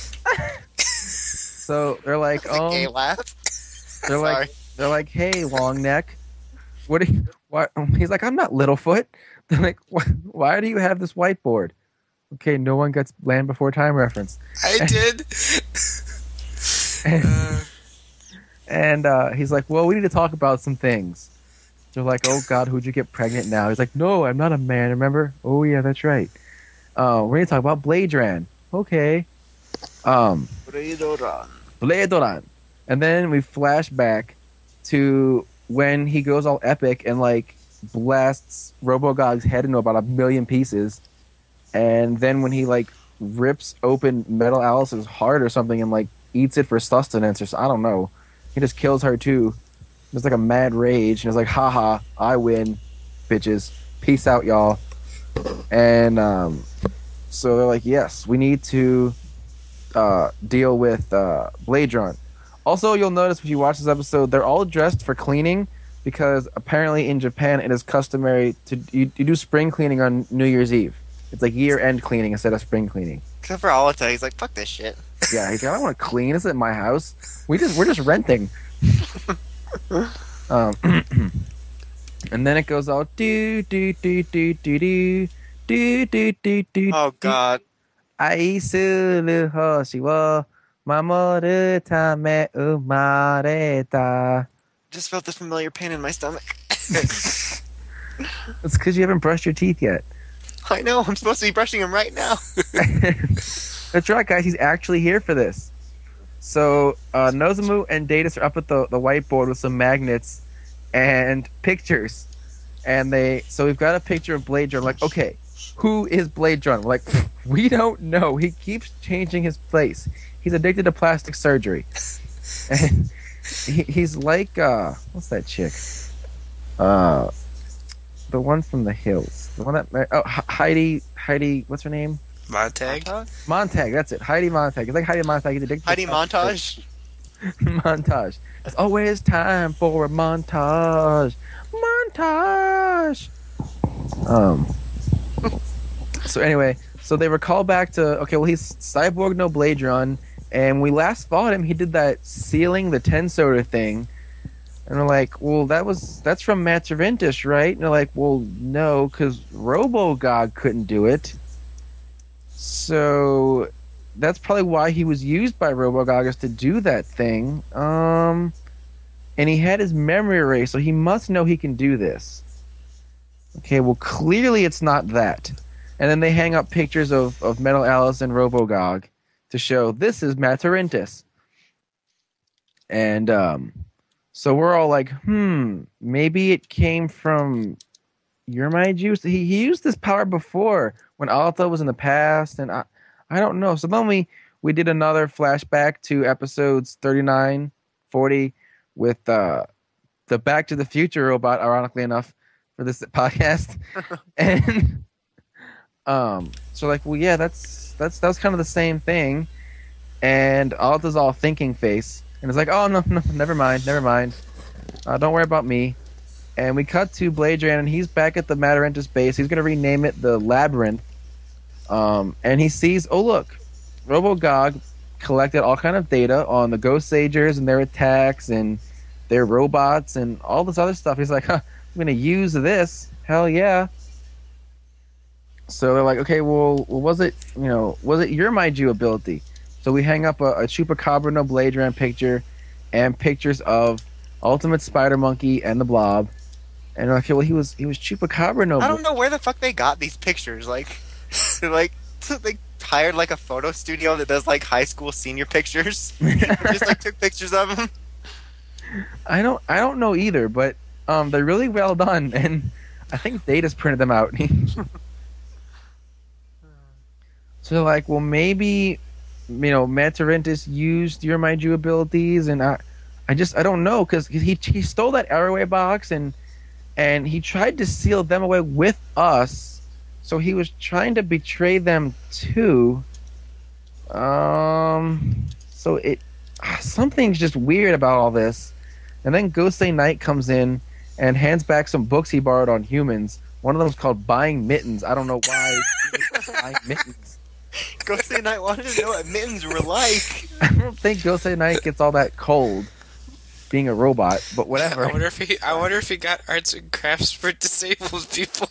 So they're like, That's a oh, gay laugh. they're Sorry. like, they're like, hey, long neck, what? Are you, why? He's like, I'm not Littlefoot. They're like, why, why do you have this whiteboard? Okay, no one gets Land Before Time reference. I did. And, Uh, and uh, he's like, well, we need to talk about some things. They're like, oh God, who'd you get pregnant now? He's like, no, I'm not a man. Remember? Oh yeah, that's right. Uh, we're gonna talk about Bladran. Okay. Um. Bladoran. And then we flash back to when he goes all epic and like blasts Robogog's head into about a million pieces. And then when he like rips open Metal Alice's heart or something and like eats it for sustenance or so, I don't know. He just kills her too. It's like a mad rage and it's like, haha, I win, bitches. Peace out, y'all. And um, so they're like, yes, we need to uh, deal with uh, Bladron. Also, you'll notice if you watch this episode, they're all dressed for cleaning because apparently in Japan it is customary to you, you do spring cleaning on New Year's Eve. It's like year-end cleaning instead of spring cleaning. Except for Alita, he's like, fuck this shit. Yeah, he's like, I don't want to clean. This isn't my house. We just we're just renting. um, and then it goes all do do do do do do do do do do. Oh god. 愛する星を守るため生まれた. Just felt this familiar pain in my stomach. It's because you haven't brushed your teeth yet. I know, I'm supposed to be brushing them right now. That's right, guys. He's actually here for this. So uh, Nozomu and Datus are up at the, the whiteboard with some magnets and pictures. And they so we've got a picture of Bladron. Like, okay, who is Bladron? We're like, we don't know. He keeps changing his place. He's addicted to plastic surgery. And he, he's like, uh, what's that chick? Uh, the one from the hills. The one that oh Heidi Heidi. What's her name? Montag. Montag, that's it. Heidi Montag. It's like Heidi Montag. He's addicted Heidi to Montage? montage. It's always time for a montage. Montage. Um. So anyway, so they recall back to okay. Well, he's Cyborg No Bladron, and we last fought him. He did that sealing the Tensoda thing, and we're like, well, that was that's from Matraventus, right? And they're like, well, no, because Robogog couldn't do it. So that's probably why he was used by Robogog, is to do that thing. Um, and he had his memory erased, so he must know he can do this. Okay, well, clearly it's not that. And then they hang up pictures of, of Metal Alice and Robogog to show this is Matarintis. And um, so we're all like, hmm, maybe it came from Yurmaiju. He, he used this power before when Alta was in the past, and I, I don't know. So then we, we did another flashback to episodes thirty-nine, forty with uh, the Back to the Future robot, ironically enough, for this podcast. and um, so like, well, yeah, that's that's that was kind of the same thing. And Alta's all thinking face, and it's like, oh no, no, never mind, never mind. Uh, don't worry about me. And we cut to Bladran, and he's back at the Matarentis base. He's going to rename it the Labyrinth. Um, and he sees, oh look, Robogog collected all kind of data on the Ghost Sagers and their attacks and their robots and all this other stuff. He's like, huh, I'm going to use this. Hell yeah. So they're like, okay, well, was it, you know, was it your Maiju ability? So we hang up a, a Chupacabra no Bladran picture and pictures of Ultimate Spider Monkey and the Blob. And like, well, he was he was Chupacabra no. I don't know where the fuck they got these pictures. Like, like they hired like a photo studio that does like high school senior pictures. Just like took pictures of them. I don't I don't know either, but um, they're really well done, and I think Data's printed them out. So like, well, maybe you know Matarentis used your Maiju abilities, and I I just I don't know because he he stole that Arrowway box and. And he tried to seal them away with us, so he was trying to betray them too. Um, so it something's just weird about all this. And then Gosei Knight comes in and hands back some books he borrowed on humans. One of them is called Buying Mittens. I don't know why. Buying Mittens. Gosei Knight wanted to know what mittens were like. I don't think Gosei Knight gets all that cold. Being a robot, but whatever. I wonder if he. I wonder if he got arts and crafts for disabled people.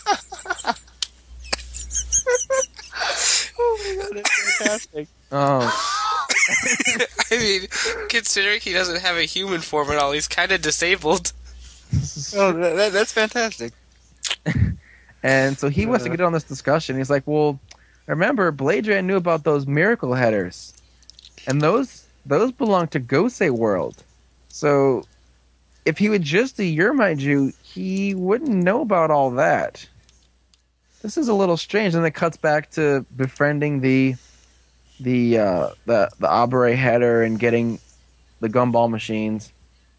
Oh my god, that's fantastic. Oh, I mean, considering he doesn't have a human form at all, he's kind of disabled. Oh, that, that, that's fantastic. And so he wants to get on this discussion. He's like, "Well, remember, Bladran knew about those miracle headers, and those those belong to Gosei World." So, if he would just do Yurmaiju, he wouldn't know about all that. This is a little strange. And then it cuts back to befriending the the uh, the the Abare header and getting the gumball machines.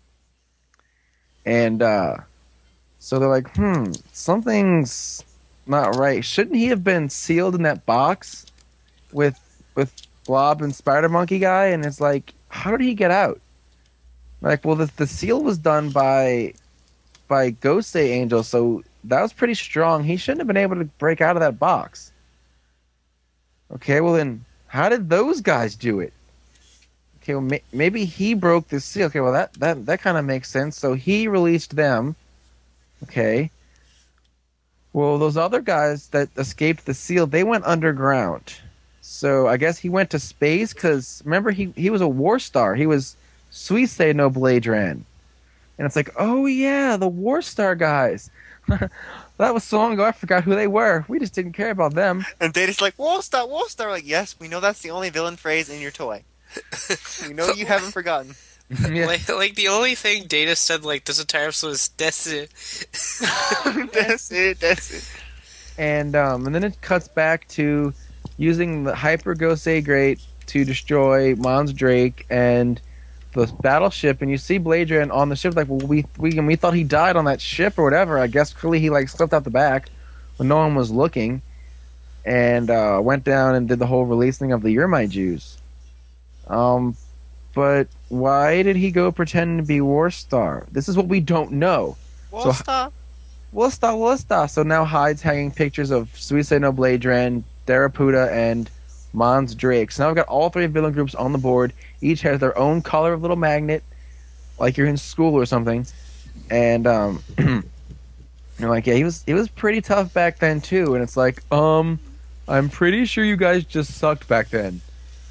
And uh, so they're like, hmm, something's not right. Shouldn't he have been sealed in that box with with Blob and Spider Monkey guy? And it's like, how did he get out? Like, well, the the seal was done by by Gosei Angel, so that was pretty strong. He shouldn't have been able to break out of that box. Okay, well then, how did those guys do it? Okay, well may, maybe he broke the seal. Okay, well that that that kind of makes sense. So he released them. Okay. Well, those other guys that escaped the seal, they went underground. So I guess he went to space because remember he he was a war star. He was Suisei no Bladran. And it's like, oh yeah, the War Star guys. That was so long ago, I forgot who they were. We just didn't care about them. And Data's like, Wallstar, Wallstar. Like, yes, we know that's the only villain phrase in your toy. We know you haven't forgotten. Yeah. Like, like the only thing Data said like this entire episode is that's it. That's it, that's it. And um, and then it cuts back to using the Hyper Gosei Great to destroy Mons Drake and the battleship, and you see Bladran on the ship. Like, well, we we we thought he died on that ship or whatever. I guess clearly he like slipped out the back when no one was looking, and uh, went down and did the whole releasing of the Yurmaijus. Um, but why did he go pretend to be War Star? This is what we don't know. Wallstar. Wasta Wasta. So now Hyde's hanging pictures of Suisei no Bladran, Daraputa, and Mons Drake. So now we've got all three villain groups on the board. Each has their own color of little magnet, like you're in school or something. And um, you're like, yeah, he was he was pretty tough back then too. And it's like, um, I'm pretty sure you guys just sucked back then.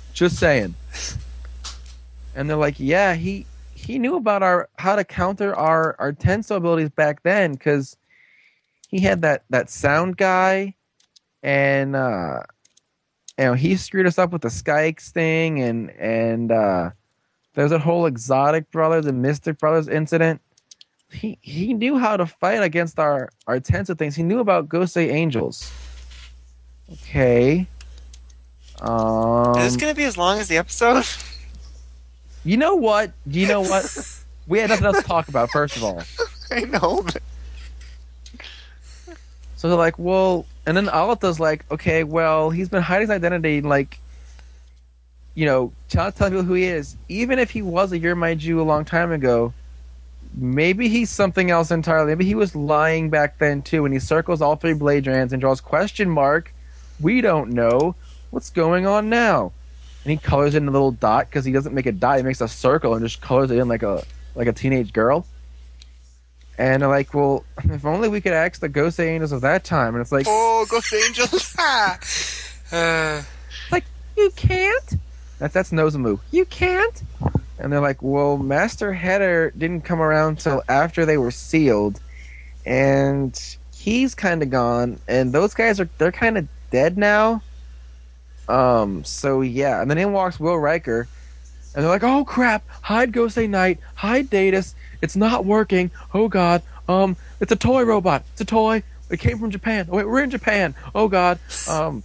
Just saying. And they're like, yeah, he he knew about our how to counter our our Tenso abilities back then because he had that that sound guy, and uh, you know he screwed us up with the Skykes thing, and and uh, there's that whole Exotic Brothers and Mystic Brothers incident. He he knew how to fight against our our Tenso things. He knew about Gosei Angels. Okay. Um, Is this gonna be as long as the episode? You know what? You know what? We had nothing else to talk about, first of all. I know. But... So they're like, well, and then Alata's like, okay, well, he's been hiding his identity, like, you know, trying to tell people who he is. Even if he was a Yurmaiju a long time ago, maybe he's something else entirely. Maybe he was lying back then, too, and he circles all three Bladerands and draws question mark. We don't know. What's going on now? And he colors it in a little dot because he doesn't make a dot; he makes a circle and just colors it in like a like a teenage girl. And they're like, "Well, if only we could ask the Gosei Angels of that time." And it's like, oh, Ghost Angels! uh, it's like you can't. That's that's Nozomu. You can't. And they're like, "Well, Master Header didn't come around till after they were sealed, and he's kind of gone. And those guys are they're kind of dead now." Um, so yeah, and then in walks Will Riker, and they're like, oh crap, hide Gosei Knight, hide Datus, it's not working, oh god, um, it's a toy robot, it's a toy, it came from Japan, oh wait, we're in Japan, oh god, um,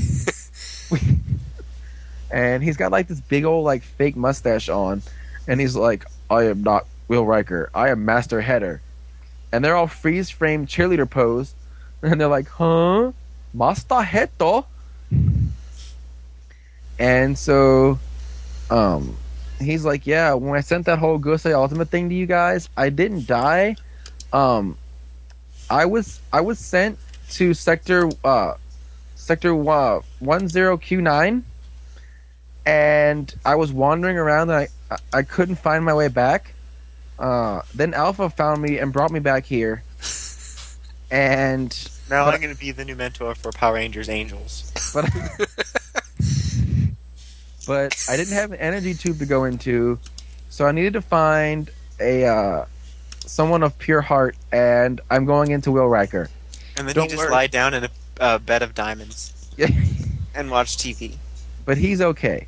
and he's got like this big old like fake mustache on, and he's like, I am not Will Riker, I am Master Header, and they're all freeze-frame cheerleader pose, and they're like, huh, Master Header? And so, um, he's like, yeah, when I sent that whole Gosei Ultimate thing to you guys, I didn't die. Um, I was I was sent to sector uh, sector uh, one zero Q nine, and I was wandering around and I I couldn't find my way back. Uh, then Alpha found me and brought me back here. And now but, I'm going to be the new mentor for Power Rangers Angels. But. But I didn't have an energy tube to go into, so I needed to find a uh, someone of pure heart, and I'm going into Will Riker. And then Don't you just worry. lie down in a uh, bed of diamonds and watch T V. But he's okay.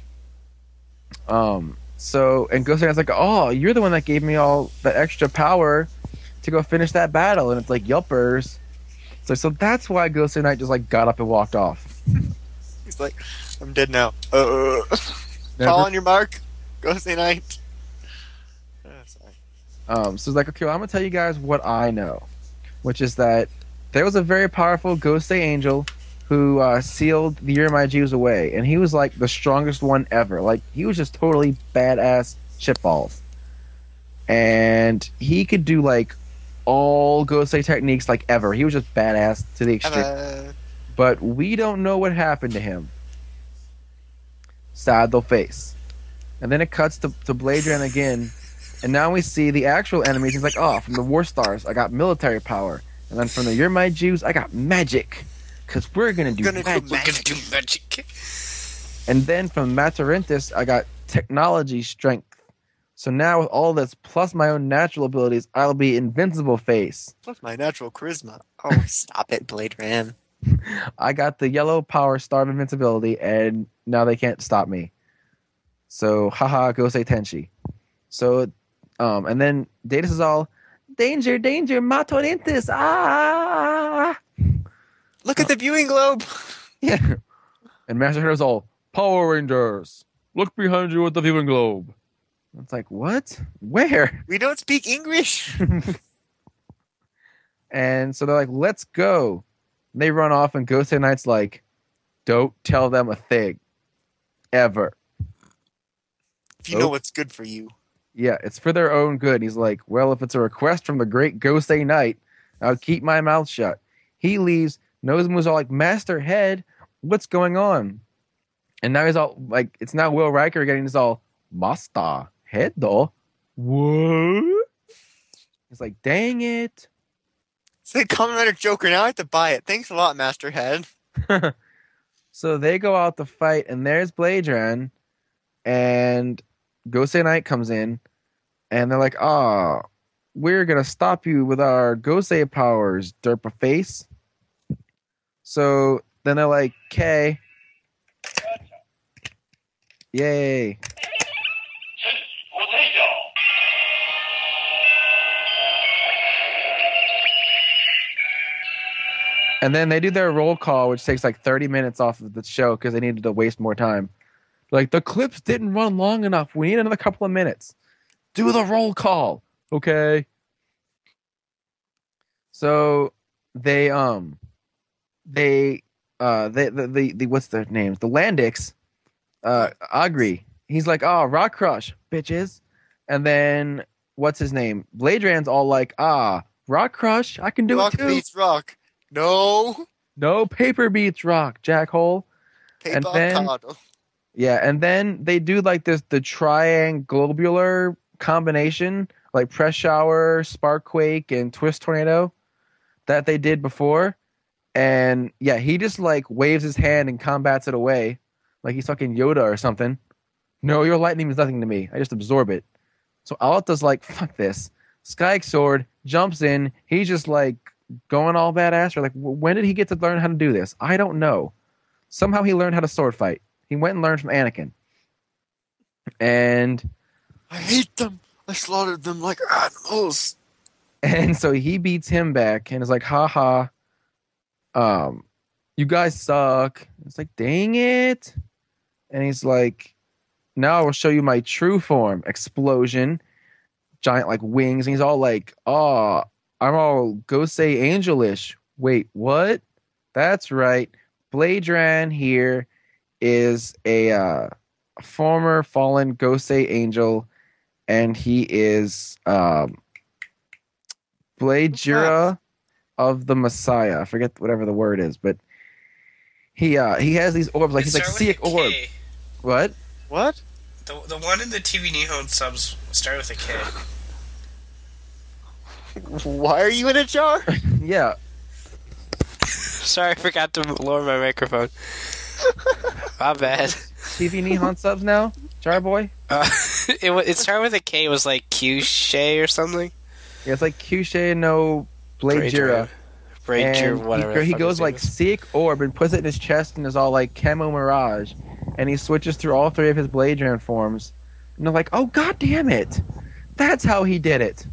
Um. So, and Ghost Rider's like, oh, you're the one that gave me all the extra power to go finish that battle, and it's like, yuppers. So, so that's why Ghost Knight just like got up and walked off. He's like, I'm dead now. Uh, Never- fall on your mark. Ghost Knight. Oh, sorry. Um, so it's like, okay, well, I'm gonna tell you guys what I know, which is that there was a very powerful Gosei Angel who uh, sealed the Yurmaijus away, and he was like the strongest one ever. Like he was just totally badass shitballs, and he could do like all Gosei techniques like ever. He was just badass to the extreme. Uh, But we don't know what happened to him. Sad though face. And then it cuts to, to Bladeran again, and now we see the actual enemies. He's like, oh, from the War Stars, I got military power. And then from the Yurmaijus, I got magic. Because we're going to do Gonna do magic. we're gonna do magic. And then from Matarentis, I got technology strength. So now with all this, plus my own natural abilities, I'll be invincible face. plus my natural charisma. Oh, stop it, Blade Ram. I got the yellow power star of invincibility, and now they can't stop me. So, haha, Gosei Tenshi. So, um, and then Datus is all, danger, danger, Matarentis, ah! Look at the viewing globe. Yeah. And Master Header's all, Power Rangers, look behind you at the viewing globe. It's like, what? Where? We don't speak English. And so they're like, let's go. And they run off, and Gosei Knight's like, don't tell them a thing. Ever. If you Oh. know what's good for you. Yeah, it's for their own good. He's like, well, if it's a request from the great Gosei Knight, I'll keep my mouth shut. He leaves. Nozomu's all like, Master Head, what's going on? And now he's all like, it's now Will Riker getting this all, Master Head though? What? He's like, dang it. It's like Kamen Rider Joker. Now I have to buy it. Thanks a lot, Master Head. So they go out to fight, and there's Bladran, and Gosei Knight comes in, and they're like, "Ah, oh, we're gonna stop you with our Gosei powers, derpa face." So then they're like, "Okay, yay!" And then they do their roll call, which takes like thirty minutes off of the show because they needed to waste more time. Like, the clips didn't run long enough. We need another couple of minutes. Do the roll call. Okay. So they, um, they, uh, they, the, the, the what's their names? The Landix, uh, Agri. He's like, oh, Rock Crush, bitches. And then, what's his name? Bladran's all like, ah, Rock Crush, I can do Rock it too. beats rock. No. No, paper beats rock, jackhole. Paper And then- avocado. Yeah, and then they do like this the triangular combination, like press shower, sparkquake, and twist tornado that they did before. And yeah, he just like waves his hand and combats it away, like he's fucking Yoda or something. No, your lightning means nothing to me. I just absorb it. So Alta's like, fuck this. Sky Sword jumps in. He's just like going all badass. Or like, when did he get to learn how to do this? I don't know. Somehow he learned how to sword fight. He went and learned from Anakin. And I hate them. I slaughtered them like animals. and so he beats him back and is like, haha, um, you guys suck. It's like, dang it. And he's like, now I will show you my true form. Explosion. Giant like wings. And he's all like, oh, I'm all Gosei Angelish. Wait, what? That's right. Bladran here is a uh, former fallen Gosei angel, and he is um, Blade Jira of the Messiah. I forget whatever the word is, but he uh, he has these orbs. Like It he's like started with Siak a orb. K. What? What? The the one in the T V Nihon subs start with a K. Why are you in a jar? Yeah. Sorry, I forgot to lower my microphone. My bad. T V Nihon subs now. Jar boy. Uh, it wa- it started with a K. It was like Q-Shay or something. Yeah, it's like Kushe no Blade Jira. Braid And Jira, whatever. He, the he fuck goes his name like is. Siak Orb and puts it in his chest and is all like Camo Mirage. And he switches through all three of his Blade Ran forms. And they're like, oh, god damn it. That's how he did it.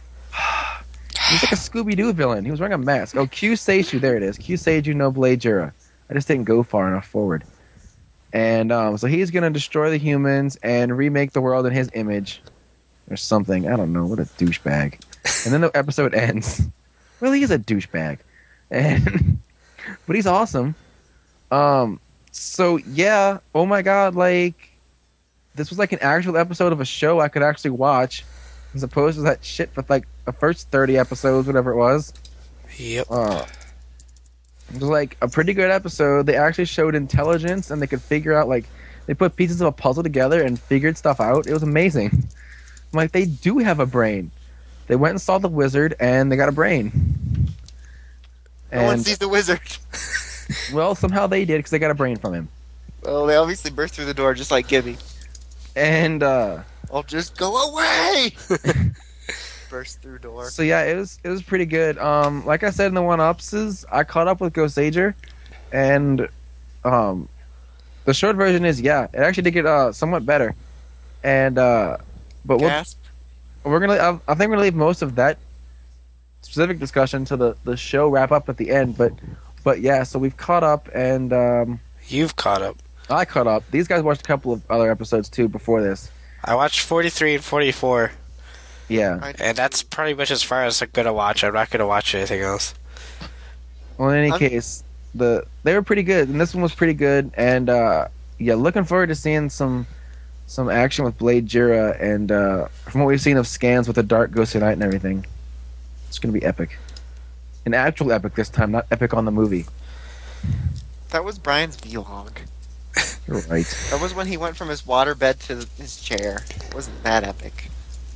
He's like a Scooby-Doo villain. He was wearing a mask. Oh, Q Seishu. There it is. Q Seiju no Blade Jira. I just didn't go far enough forward. And um, so he's going to destroy the humans and remake the world in his image. Or something. I don't know. What a douchebag. And then the episode ends. Well, he is a douchebag. And but he's awesome. Um so yeah, oh my god, like this was like an actual episode of a show I could actually watch as opposed to that shit for like the first thirty episodes, whatever it was. Yep. Uh, it was like a pretty good episode. They actually showed intelligence and they could figure out like they put pieces of a puzzle together and figured stuff out. It was amazing. I'm like, they do have a brain. They went and saw the wizard and they got a brain. No one And sees the wizard. well, somehow they did because they got a brain from him. Well, they obviously burst through the door just like Gibby. And uh, I'll just go away. Burst through door. so yeah, it was it was pretty good. Um, like I said in the one upses, I caught up with Gosager, and um, the short version is yeah, it actually did get uh somewhat better. And uh, but we'll, Gasp. we're gonna I, I think we're gonna leave most of that specific discussion to the the show wrap up at the end. But but yeah, so we've caught up, and um, You've caught up. I caught up. These guys watched a couple of other episodes too before this. I watched forty-three and forty-four, Yeah. I- and that's pretty much as far as I'm gonna watch. I'm not gonna watch anything else. Well, in any I'm- case, the they were pretty good, and this one was pretty good. And uh, yeah, looking forward to seeing some some action with Blade Jira, and uh, from what we've seen of scans with the Dark Ghost Knight and everything, it's gonna be epic. An actual epic this time, not epic on the movie. That was Brian's vlog. You're right. That was when he went from his waterbed to his chair. It wasn't that epic.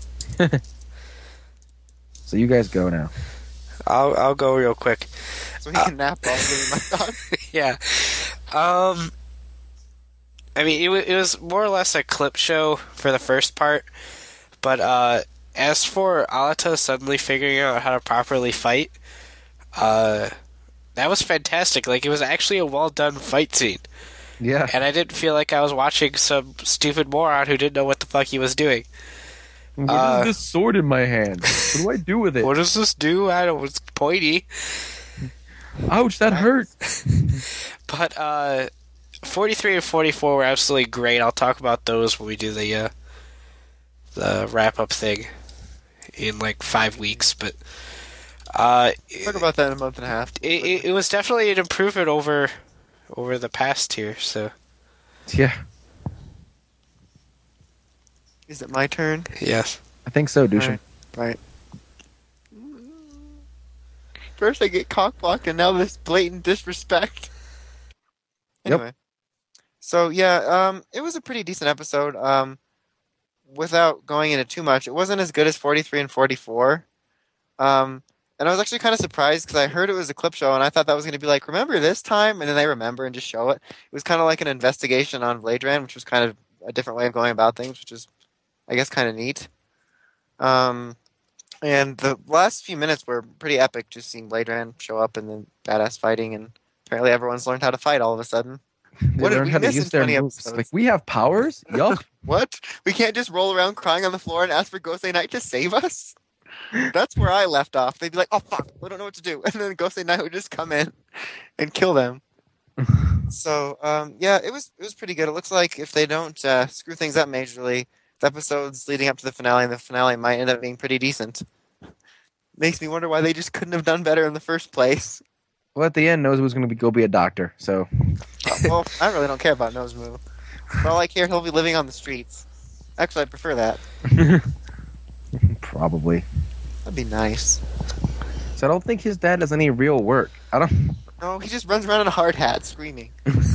So you guys go now. I'll I'll go real quick. So he Uh, can nap while I'm doing my dog. Yeah. Um, I mean, it, wa- it was more or less a clip show for the first part, but uh, as for Alata suddenly figuring out how to properly fight, uh, that was fantastic. Like, it was actually a well done fight scene, Yeah. and I didn't feel like I was watching some stupid moron who didn't know what the fuck he was doing. What Uh, is this sword in my hand? What do I do with it? What does this do? I don't. It's pointy, Ouch, that hurt. but uh, forty-three and forty-four were absolutely great. I'll talk about those when we do the uh, the wrap up thing in like five weeks. But uh, Talk about that in a month and a half. it, it, it was definitely an improvement over over the past here. So Yeah, Is it my turn? yes, I think so, Dushin. Right. First I get cockblocked and now this blatant disrespect. Yep. Anyway. So yeah, um it was a pretty decent episode. Um without going into too much, it wasn't as good as forty-three and forty-four. Um and I was actually kind of surprised because I heard it was a clip show and I thought that was going to be like, remember this time? And then they remember and just show it. It was kind of like an investigation on Bladran, which was kind of a different way of going about things, which is, I guess, kind of neat. Um, and the last few minutes were pretty epic, just seeing Bladran show up and then badass fighting, and apparently everyone's learned how to fight all of a sudden. They What did learned we how to miss use in their twenty moves. episodes? Like, we have powers? Yup. What? We can't just roll around crying on the floor and ask for Gosei Knight to save us? That's where I left off. They'd be like, oh fuck, we don't know what to do. And then Gosei Knight would just come in and kill them. So, um, yeah, it was it was pretty good. It looks like if they don't uh, screw things up majorly, the episodes leading up to the finale and the finale might end up being pretty decent. Makes me wonder why they just couldn't have done better in the first place. Well, at the end, Nozomu's was going to be go be a doctor, so. Uh, well, I really don't care about Nozomu. For all I care, he'll be living on the streets. Actually, I prefer that. Probably. That'd be nice. So I don't think his dad does any real work. I don't. No, he just runs around in a hard hat screaming.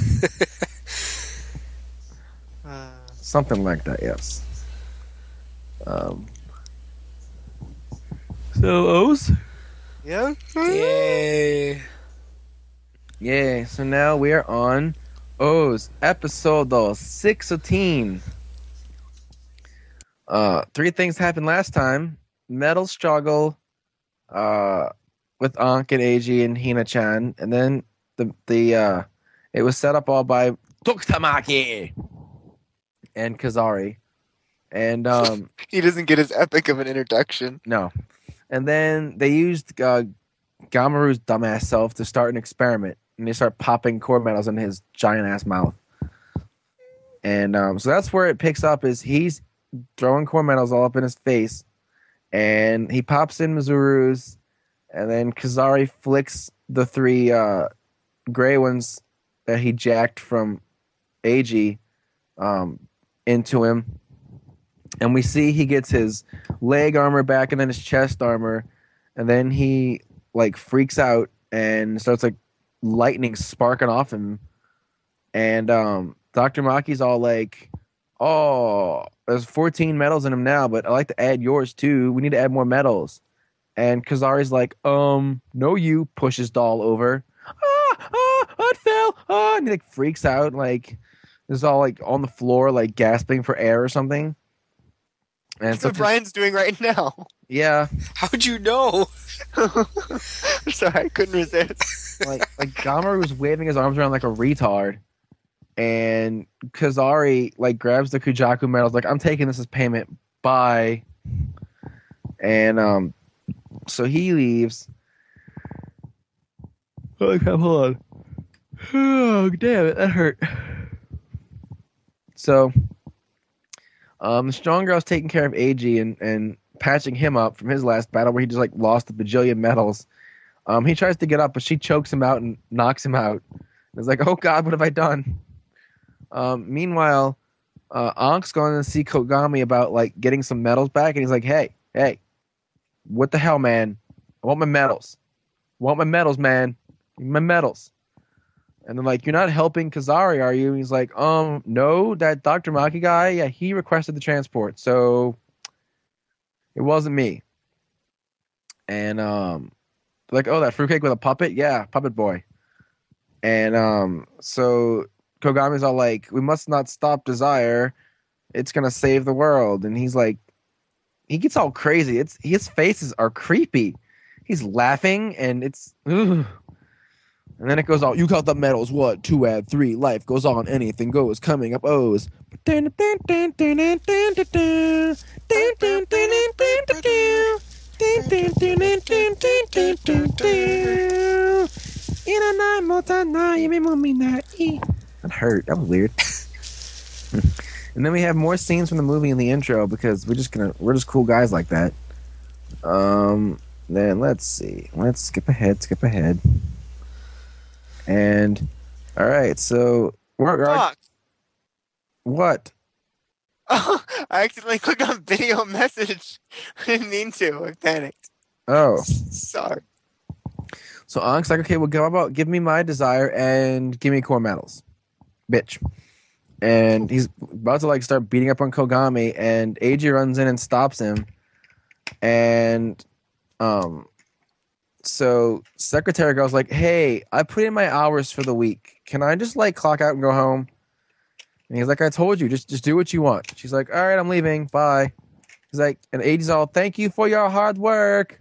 uh, Something like that, yes. Um. So, O's? yeah? yay! Yay. So now we are on O's episode sixteen. Uh, three things happened last time. Metal struggle uh, with Ankh and Eiji and Hina-chan. And then the the uh, it was set up all by Tokutamaki and Kazari. And um, He doesn't get as epic of an introduction. no. And then they used uh, Gamaru's dumbass self to start an experiment. And they start popping core metals in his giant ass mouth. And um, so that's where it picks up is he's throwing core metals all up in his face. And he pops in Mizuru's. And then Kazari flicks the three uh, gray ones that he jacked from Eiji um, into him. And we see he gets his leg armor back and then his chest armor. And then he like freaks out and starts like lightning sparking off him. And um, Doctor Maki's all like, oh, there's fourteen metals in him now, but I'd like to add yours too. We need to add more metals. And Kazari's like, um, no, you pushes Doll over. Ah, ah, it fell. Ah, and he like freaks out, like is all like on the floor, like gasping for air or something. And That's so what Brian's doing right now. yeah, How'd you know? Sorry, I couldn't resist. like like Gamaru was waving his arms around like a retard, and Kazari like grabs the Kujaku medals, like I'm taking this as payment. Bye. And um, so he leaves. Oh, hold on. Oh, damn it, that hurt. So, um, the strong girl's taking care of Eiji and, and patching him up from his last battle where he just like lost a bajillion medals. Um, he tries to get up, but she chokes him out and knocks him out. It's like, oh god, what have I done? Um, meanwhile, uh, Ankh's going to see Kogami about like getting some medals back, and he's like, hey, hey, what the hell, man? I want my medals. I want my medals, man. Give me my medals. And they're like, you're not helping Kazari, are you? And he's like, um, no, that Doctor Maki guy, yeah, he requested the transport, so it wasn't me. And um, they're like, oh, that fruitcake with a puppet? Yeah, puppet boy. And um, so Kogami's all like, "We must not stop desire. It's gonna save the world." And he's like, he gets all crazy. It's his faces are creepy. He's laughing, and it's. Ugh. And then it goes all, "You count the medals. What? Two add three. Life goes on. Anything goes. Coming up O's." That hurt. That was weird. And then we have more scenes from the movie in the intro because we're just gonna we're just cool guys like that. Um. Then let's see. Let's skip ahead. Skip ahead. And all right. So we're, Fuck. what? Oh, I accidentally clicked on video message. I didn't mean to. I panicked. Oh. Sorry. So Ank's like, okay, well, go about give me my desire and give me core medals, bitch. And he's about to like start beating up on Kogami, and Eiji runs in and stops him. And um, so Secretary Girl's like, "Hey, I put in my hours for the week. Can I just like clock out and go home?" And he's like, "I told you, just just do what you want." She's like, "All right, I'm leaving. Bye." He's like, and Eiji's all, "Thank you for your hard work."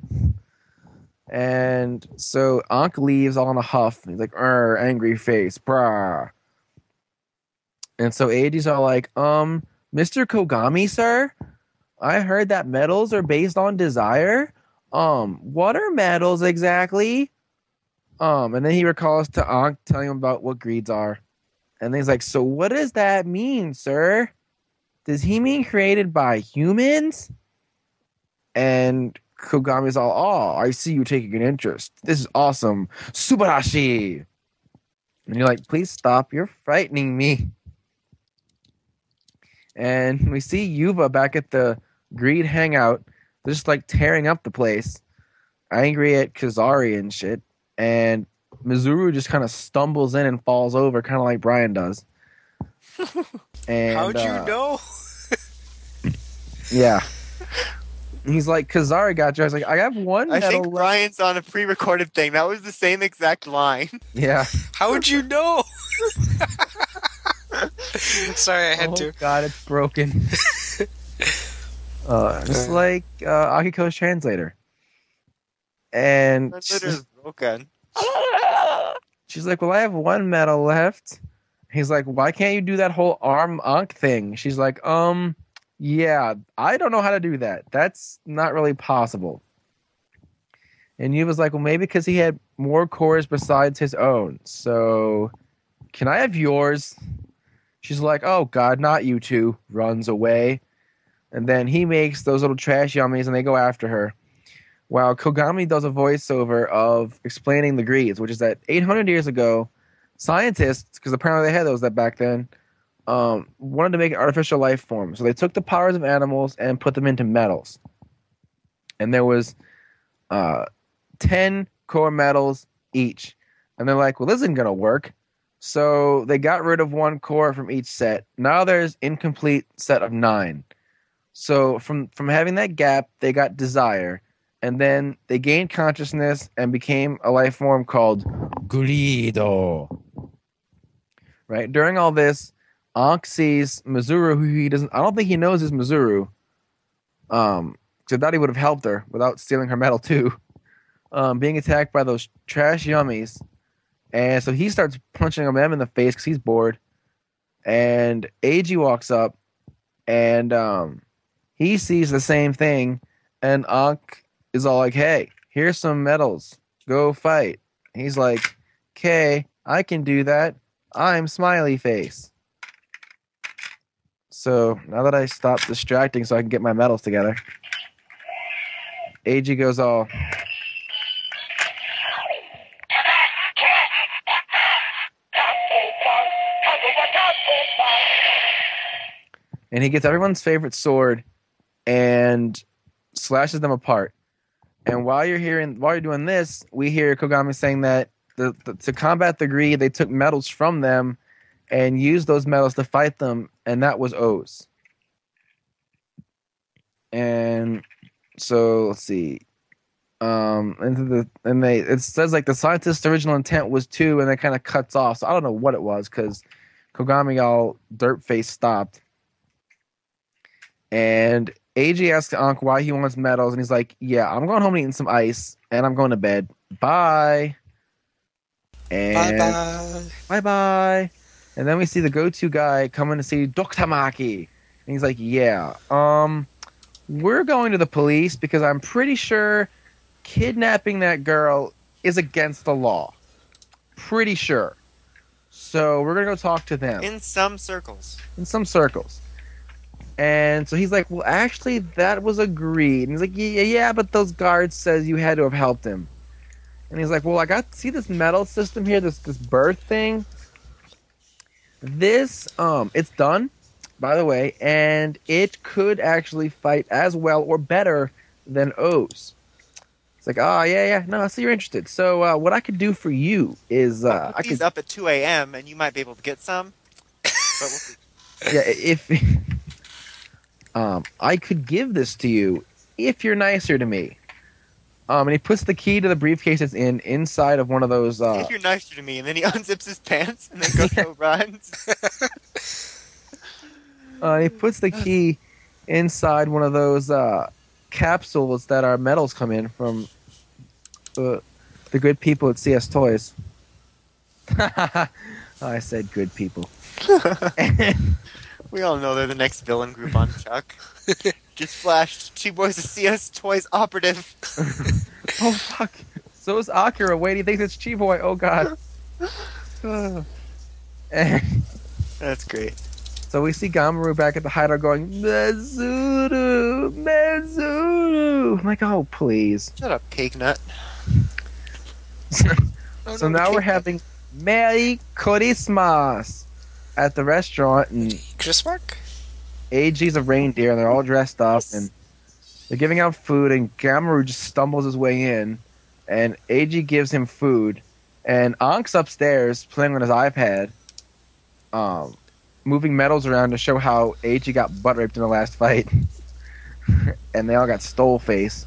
And so Ankh leaves all in a huff. He's like, "Er, angry face, brah." And so Eiji's all like, um, "Mister Kogami, sir, I heard that medals are based on desire. Um, what are medals exactly?" Um, and then he recalls to Ankh telling him about what greeds are. And then he's like, "So what does that mean, sir? Does he mean created by humans?" And Kogami's all, "Oh, I see you taking an interest. This is awesome. Subarashi." And you're like, "Please stop. You're frightening me." And we see Yuva back at the Greed hangout. They're just like tearing up the place. Angry at Kazari and shit. And Mizuru just kind of stumbles in and falls over, kind of like Brian does. And, How'd you uh, know? Yeah. He's like, "Kazari got you." I was like, "I have one I medal think left." Brian's on a pre-recorded thing. That was the same exact line. Yeah. How'd you know? Sorry, I had Oh to. god, it's broken. uh, just like uh, Akiko's translator. And Translator is broken. she's like, "Well, I have one medal left." He's like, "Why can't you do that whole arm Ankh thing?" She's like, um, "Yeah, I don't know how to do that. That's not really possible." And Yu was like, "Well, maybe because he had more cores besides his own. So, can I have yours?" She's like, "Oh god, not you two." Runs away. And then he makes those little trash yummies and they go after her. While Kogami does a voiceover of explaining the greeds, which is that eight hundred years ago, scientists, because apparently they had those that back then, um, wanted to make an artificial life form. So they took the powers of animals and put them into metals. And there was uh, ten core metals each. And they're like, "Well, this isn't going to work." So they got rid of one core from each set. Now there's incomplete set of nine. So from, from having that gap, they got desire. And then they gained consciousness and became a life form called Greedo. Right? During all this, Ankh sees Mizuru, who he doesn't, I don't think he knows is Mizuru. Um, because I thought he would have helped her without stealing her medal too. Um, being attacked by those trash yummies. And so he starts punching them in the face because he's bored. And Eiji walks up and um, he sees the same thing. And Ankh is all like, "Hey, here's some medals. Go fight." He's like, "Okay, I can do that. I'm Smiley Face." So now that I stopped distracting so I can get my medals together, Eiji goes all, and he gets everyone's favorite sword and slashes them apart. And while you're hearing, while you're doing this, we hear Kogami saying that the, the, to combat the greed, they took metals from them and used those metals to fight them, and that was O's. And so let's see. Um, into the and they it says like the scientist's original intent was two, and it kind of cuts off. So I don't know what it was because Kogami all dirt face stopped, and A J asks Ankh why he wants medals, and he's like, "Yeah, I'm going home and eating some ice, and I'm going to bed. Bye." And Bye bye. bye bye. And then we see the go-to guy coming to see Doctor Maki, and he's like, "Yeah, um, we're going to the police because I'm pretty sure." Kidnapping that girl is against the law. Pretty sure. So we're going to go talk to them. In some circles. In some circles. And so he's like, well, actually, that was agreed. And he's like, yeah, yeah, but those guards says you had to have helped him. And he's like, well, I got see this metal system here, this this birth thing. This, um, it's done, by the way, and it could actually fight as well or better than O's. Like, oh, yeah, yeah. No, I see you're interested. So uh, what I could do for you is... Uh, I He's could, up at two a.m. and you might be able to get some. But we'll see. Yeah, if... um, I could give this to you if you're nicer to me. Um, and he puts the key to the briefcase it's in inside of one of those... Uh, If you're nicer to me, and then he unzips his pants and then goes for runs. uh, he puts the key inside one of those uh, capsules that our metals come in from... Uh, the good people at C S Toys. I said good people. We all know they're the next villain group on Chuck. Just flashed two boys of C S Toys operative. Oh fuck! So is Akira. Wait, he thinks it's Chiboy. Oh god. That's great. So we see Gamaru back at the hideout going Mezuru, Mezuru. I'm like, oh please. Shut up, cake nut. So now we're having Merry Christmas at the restaurant, and Christmas? A G's a reindeer, and they're all dressed up, and they're giving out food, and Gamaru just stumbles his way in, and A G gives him food, and Ankh's upstairs playing on his iPad, um, moving medals around to show how A G got butt raped in the last fight, and they all got stole face,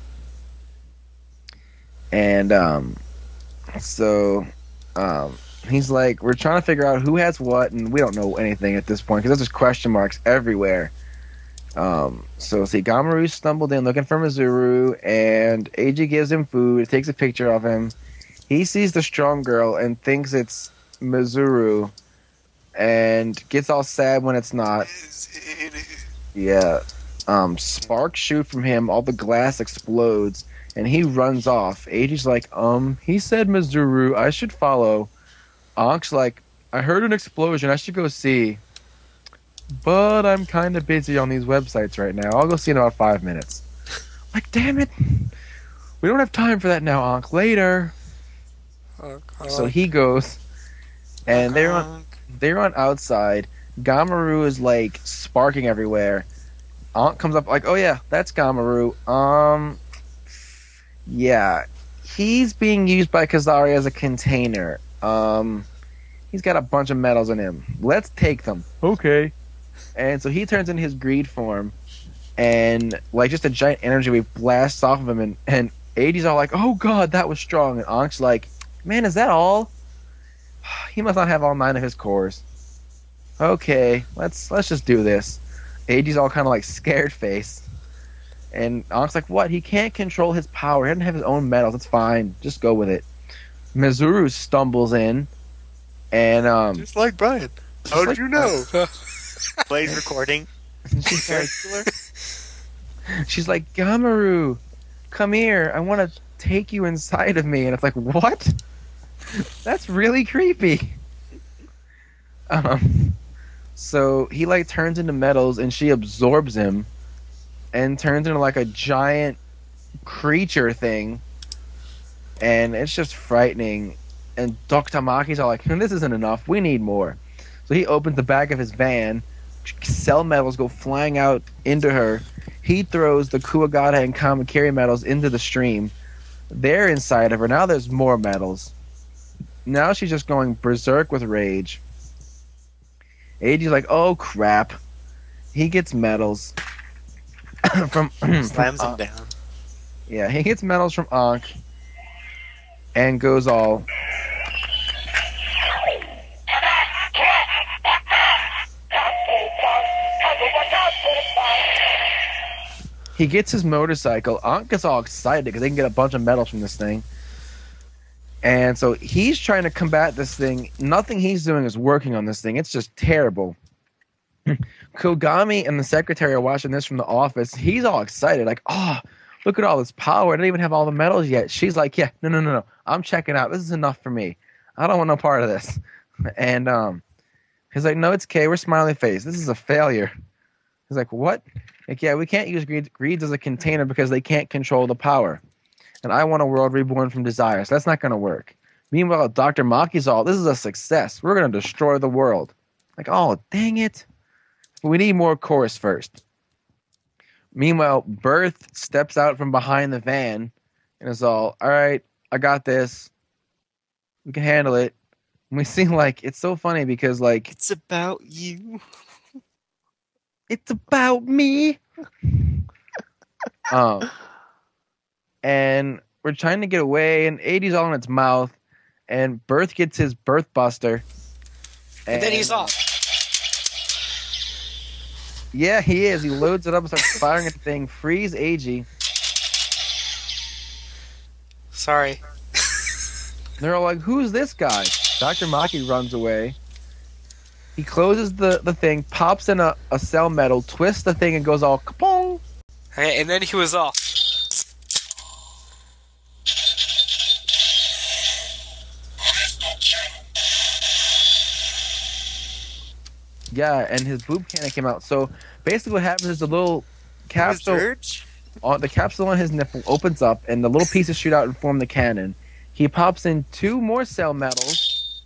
and um. So, um, he's like, we're trying to figure out who has what, and we don't know anything at this point because there's just question marks everywhere. Um, so, see, Gamaru stumbled in looking for Mizuru, and A G gives him food, takes a picture of him. He sees the strong girl and thinks it's Mizuru, and gets all sad when it's not. Yeah. Um, sparks shoot from him, all the glass explodes. And he runs off. A G's like, um, he said Mizuru, I should follow. Ankh's like, I heard an explosion, I should go see. But I'm kind of busy on these websites right now. I'll go see in about five minutes. Like, damn it. We don't have time for that now, Ankh. Later. Okay. So he goes, and they're on, they're on outside. Gamaru is, like, sparking everywhere. Ankh comes up like, oh yeah, that's Gamaru. Um... Yeah, he's being used by Kazari as a container. Um, he's got a bunch of medals in him. Let's take them. Okay. And so he turns in his greed form, and like just a giant energy wave blasts off of him, and, and A G's all like, oh god, that was strong. And Ankh's like, man, is that all? He must not have all nine of his cores. Okay, let's let's just do this. A G's all kind of like scared face. And Ankh's like, what? He can't control his power. He doesn't have his own medals. It's fine. Just go with it. Mizuru stumbles in, and um, Just like Brian. How did like- you know? Plays recording. she's like, she's like, Gamaru, come here. I want to take you inside of me. And it's like, what? That's really creepy. Um, so he like turns into metals, and she absorbs him. And turns into like a giant creature thing, and it's just frightening. And Doctor Maki's all like, "This isn't enough. We need more." So he opens the back of his van. Cell metals go flying out into her. He throws the Kuwagata and Kamakiri metals into the stream. They're inside of her. Now there's more metals. Now she's just going berserk with rage. A G's like, "Oh crap!" He gets medals. from Slams from, him down. Yeah, he gets medals from Ankh and goes all. He gets his motorcycle. Ankh gets all excited because they can get a bunch of medals from this thing. And so he's trying to combat this thing. Nothing he's doing is working on this thing. It's just terrible. Kogami and the secretary are watching this from the office. He's all excited, like, oh, look at all this power. I don't even have all the medals yet. She's like, yeah, no, no, no, no. I'm checking out. This is enough for me. I don't want no part of this. And um, he's like, no, it's okay. We're smiley face. This is a failure. He's like, what? Like, yeah, we can't use greed, greeds as a container because they can't control the power. And I want a world reborn from desire, so that's not going to work. Meanwhile, Doctor Maki's all, this is a success. We're going to destroy the world. Like, oh, dang it. But we need more chorus first. Meanwhile, Birth steps out from behind the van and is all, all right, I got this. We can handle it. And we see, like, it's so funny because, like... It's about you. It's about me. um, and we're trying to get away, and eighty's all in its mouth, and Birth gets his Birth Buster. And, and then he's off. Yeah, he is. He loads it up and starts firing at the thing, frees A G. Sorry. They're all like, who's this guy? Doctor Maki runs away. He closes the, the thing, pops in a, a cell metal, twists the thing, and goes all kapong. Okay, and then he was off. Yeah, and his boob cannon came out. So basically what happens is the little capsule on the capsule on his nipple opens up and the little pieces shoot out and form the cannon. He pops in two more cell metals.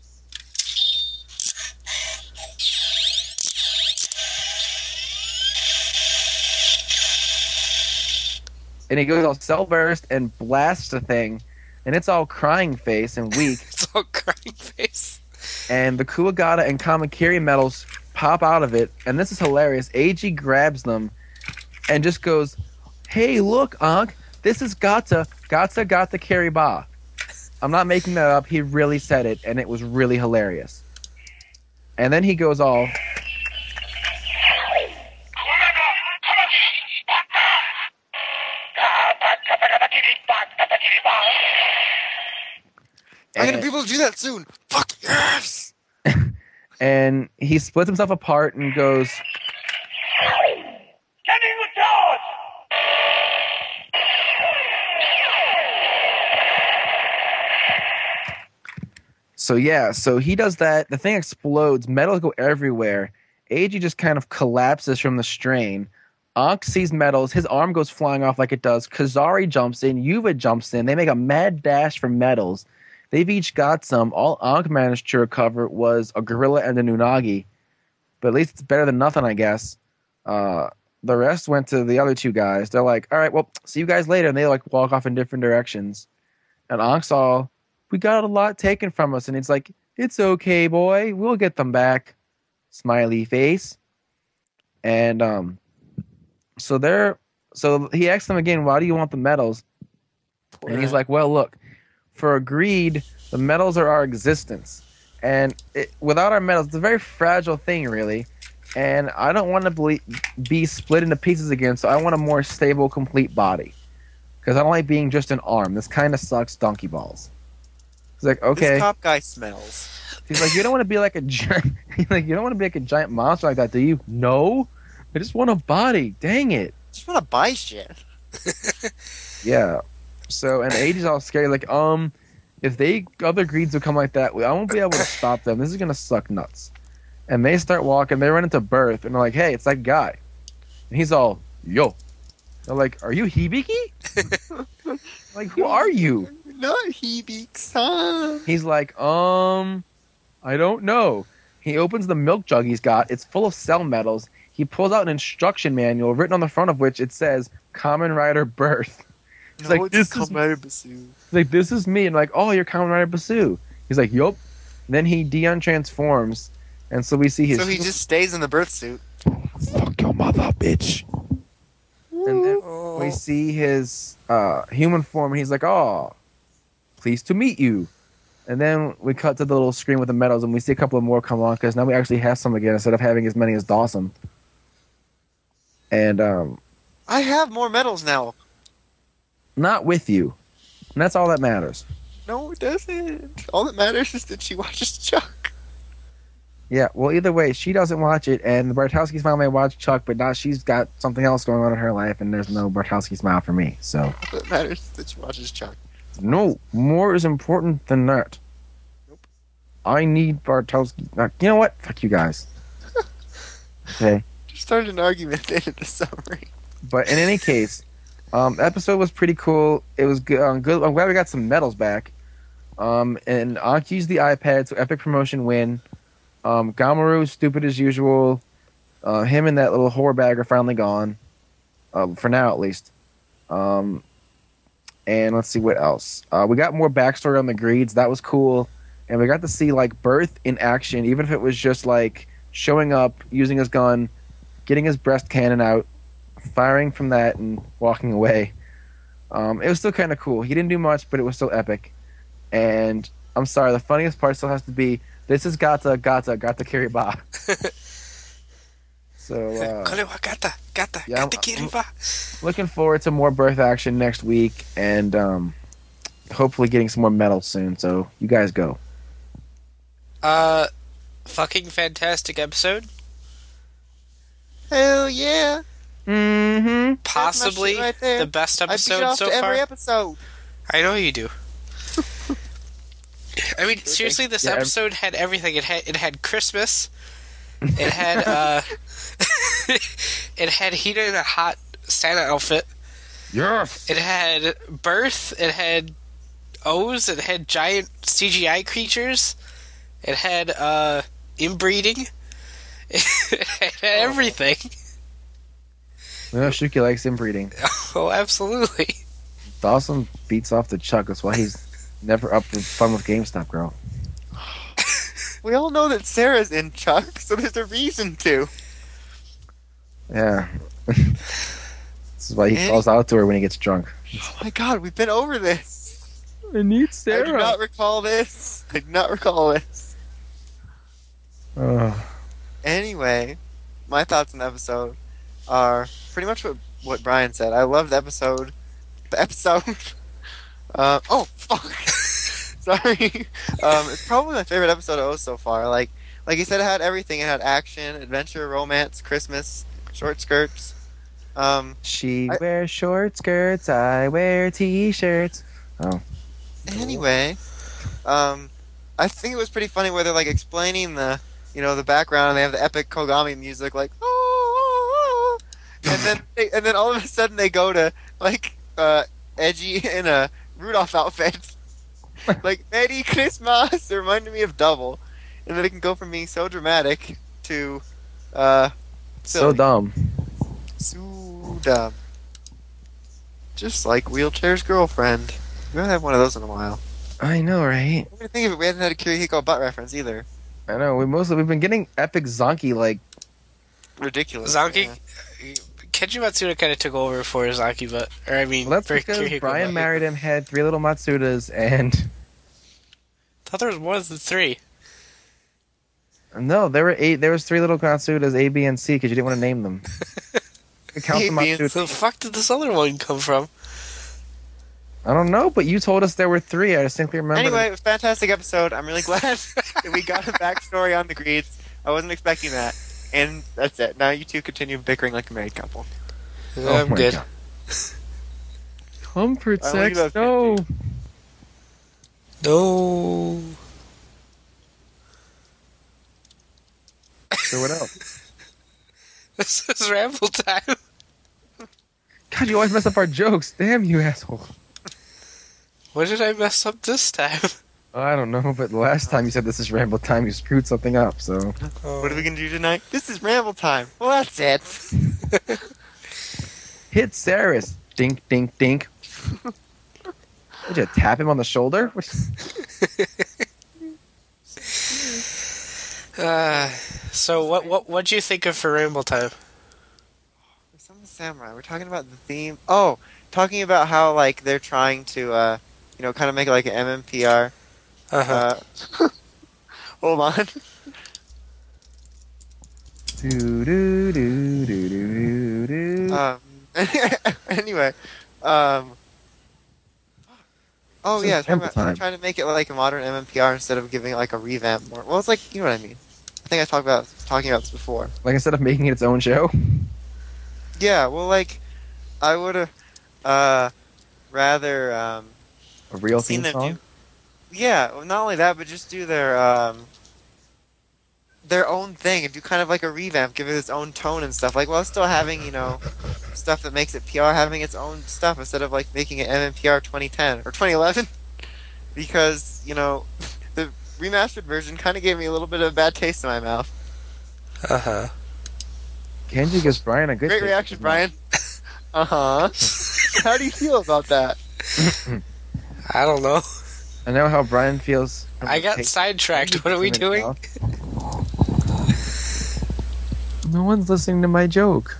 And he goes all cell burst and blasts the thing, and it's all crying face and weak. It's all crying face. And the Kuwagata and Kamakiri medals pop out of it, and this is hilarious. A G grabs them and just goes, hey, look, Ankh, this is Gata. Gata Gata Kiriba. I'm not making that up. He really said it, and it was really hilarious. And then he goes all... I'm gonna be able to do that soon. Fuck yes! And he splits himself apart and goes... So yeah, so he does that. The thing explodes. Metals go everywhere. A G just kind of collapses from the strain. Ankh sees metals. His arm goes flying off like it does. Kazari jumps in. Yuva jumps in. They make a mad dash for metals. They've each got some. All Ankh managed to recover was a gorilla and an unagi. But at least it's better than nothing, I guess. Uh, the rest went to the other two guys. They're like, all right, well, see you guys later. And they like walk off in different directions. And Ankh's all, we got a lot taken from us. And it's like, it's okay, boy. We'll get them back. Smiley face. And um, so they're, so he asks them again, why do you want the medals? Poor and he's man. like, well, look. For greed, the metals are our existence. And it, without our metals, it's a very fragile thing, really. And I don't want to ble- be split into pieces again, so I want a more stable, complete body. Because I don't like being just an arm. This kind of sucks donkey balls. He's like, okay. This cop guy smells. He's like, you don't want to be like a giant... He's like, you don't want to be like a giant monster like that, do you? No. I just want a body. Dang it. I just want to buy shit. Yeah. So, and A G's all scary, like, um, if they, other greeds will come like that, I won't be able to stop them. This is going to suck nuts. And they start walking, they run into Birth, and they're like, hey, it's that guy. And he's all, yo. They're like, are you Hibiki? Like, who are you? Not Hibiki-san. He's like, um, I don't know. He opens the milk jug he's got. It's full of cell metals. He pulls out an instruction manual, written on the front of which it says, Kamen Rider Birth. He's no, like, it's this is Rider Basu. He's like, this is me. And like, oh, you're Kamen Rider Basu. He's like, yup. Then he Dion transforms, and so we see his. So he just stays in the birth suit. Fuck your mother, bitch. And then Oh. we see his uh, human form, and he's like, "Oh, pleased to meet you." And then we cut to the little screen with the medals, and we see a couple of more come on because now we actually have some again instead of having as many as Dawson. And um, I have more medals now. not with you, and that's all that matters. No, it doesn't. All that matters is that she watches Chuck. Yeah, well, either way, she doesn't watch it, and the Bartowski Smile may watch Chuck, but now she's got something else going on in her life, and there's no Bartowski Smile for me. So, All that matters is that she watches Chuck. no, more is important than that. Nope. I need Bartowski. uh, You know what? Fuck you guys. Okay. Just started an argument at the end of the summary. But in any case, um, episode was pretty cool. It was good. Um, good. I'm glad we got some medals back. Um, and Anki used the iPad, so epic promotion win. Um, Gamaru, stupid as usual. Uh, him and that little whore bag are finally gone. Uh, for now, at least. Um, and let's see what else. Uh, we got more backstory on the Greeds. That was cool. And we got to see, like, Birth in action, even if it was just, like, showing up, using his gun, getting his breast cannon out, firing from that, and walking away. Um, it was still kind of cool. He didn't do much, but it was still epic. And I'm sorry, the funniest part still has to be, this is Gata, Gata, Gata Kiriba. So, uh, Korewa gata, gata, yeah, I'm- gata kiriba. looking forward to more Birth action next week, and um, hopefully getting some more medals soon. So, you guys go. Uh, fucking fantastic episode. Hell yeah! Mm-hmm. Possibly shit right there. the best I beat it episode off so to every far. episode. I know you do. I mean, seriously, this Yeah, ev- episode had everything. It had it had Christmas. It had uh, it had Hina in a hot Santa outfit. Yes. It had birth. It had O's. It had giant C G I creatures. It had uh, inbreeding. It had everything. We know Shuki likes inbreeding. Oh, absolutely. Dawson beats off the Chuck. That's why he's never up for fun with GameStop, girl. We all know that Sarah's in Chuck, so there's a reason to. Yeah. This is why he And- calls out to her when he gets drunk. Oh my god, we've been over this. I need I do not recall this. I do not recall this. Oh. Anyway, my thoughts on the episode are pretty much what, what Brian said. I loved the episode. The episode. Uh, oh, fuck. Sorry. Um, it's probably my favorite episode of O so far. Like, like you said, it had everything. It had action, adventure, romance, Christmas, short skirts. Um, She I- wears short skirts, I wear t-shirts. Oh. Anyway, um, I think it was pretty funny where they're like explaining the, you know, the background, and they have the epic Kogami music, like, oh, and then they, and then all of a sudden they go to like uh, Edgy in a Rudolph outfit, like Merry Christmas. It reminded me of Double, and then it can go from being so dramatic to uh, So silly. dumb. So dumb. Just like Wheelchair's Girlfriend. We haven't had one of those in a while. I know, right? I think of it, we hadn't had a Kirihiko butt reference either. I know. We mostly we've been getting epic Zonky like Ridiculous. Zanki, yeah. Kenji Matsuda kind of took over for Zaki, but or I mean, well, that's for because Kirihiko, Brian but- married him, had three little Matsudas, and I thought there was more than three. no, there were eight. There was three little Matsudas, A, B, and C, because you didn't want to name them. You count the A, B, and Matsudas. So the fuck did this other one come from? I don't know, but you told us there were three. I distinctly remember. Anyway, it was a fantastic episode. I'm really glad that we got a backstory on the Greeds. I wasn't expecting that. And that's it. Now you two continue bickering like a married couple. Oh I'm my good. God. Comfort I only sex, love no. No. So what else? This is ramble time. God, you always mess up our jokes. Damn you, asshole. What did I mess up this time? I don't know, but the last time you said this is ramble time, you screwed something up. So Oh. What are we going to do tonight? This is ramble time. Well, that's it. hit Saris. Dink, dink, dink. Did you tap him on the shoulder? Uh, so what what what'd you think of for ramble time? Someone Samurai. We're talking about the theme. Oh, talking about how like they're trying to, uh, you know, kind of make it like an M M P R. Uh-huh. Uh, hold on. Do do do do do do. Um. Anyway, um. Oh This is yeah, talking sample about, they're time. trying to make it like a modern M M P R instead of giving it like a revamp more. Well, it's like you know what I mean. I think I talked about talking about this before. Like instead of making it its own show. Yeah, well, like I would have uh rather um A real seen theme them song. do. Yeah, well, not only that, but just do their um their own thing and do kind of like a revamp, give it its own tone and stuff. Like while still having you know stuff that makes it P R, having its own stuff instead of like making it M M P R twenty ten or twenty eleven. Because you know the remastered version kind of gave me a little bit of a bad taste in my mouth. Uh-huh. Kenji gives Brian a good Great taste reaction, in his Brian. Uh huh. How do you feel about that? I don't know. mouth. I know how Brian feels. from I the got taste sidetracked. Kenji What are we puts in his doing? mouth. No one's listening to my joke.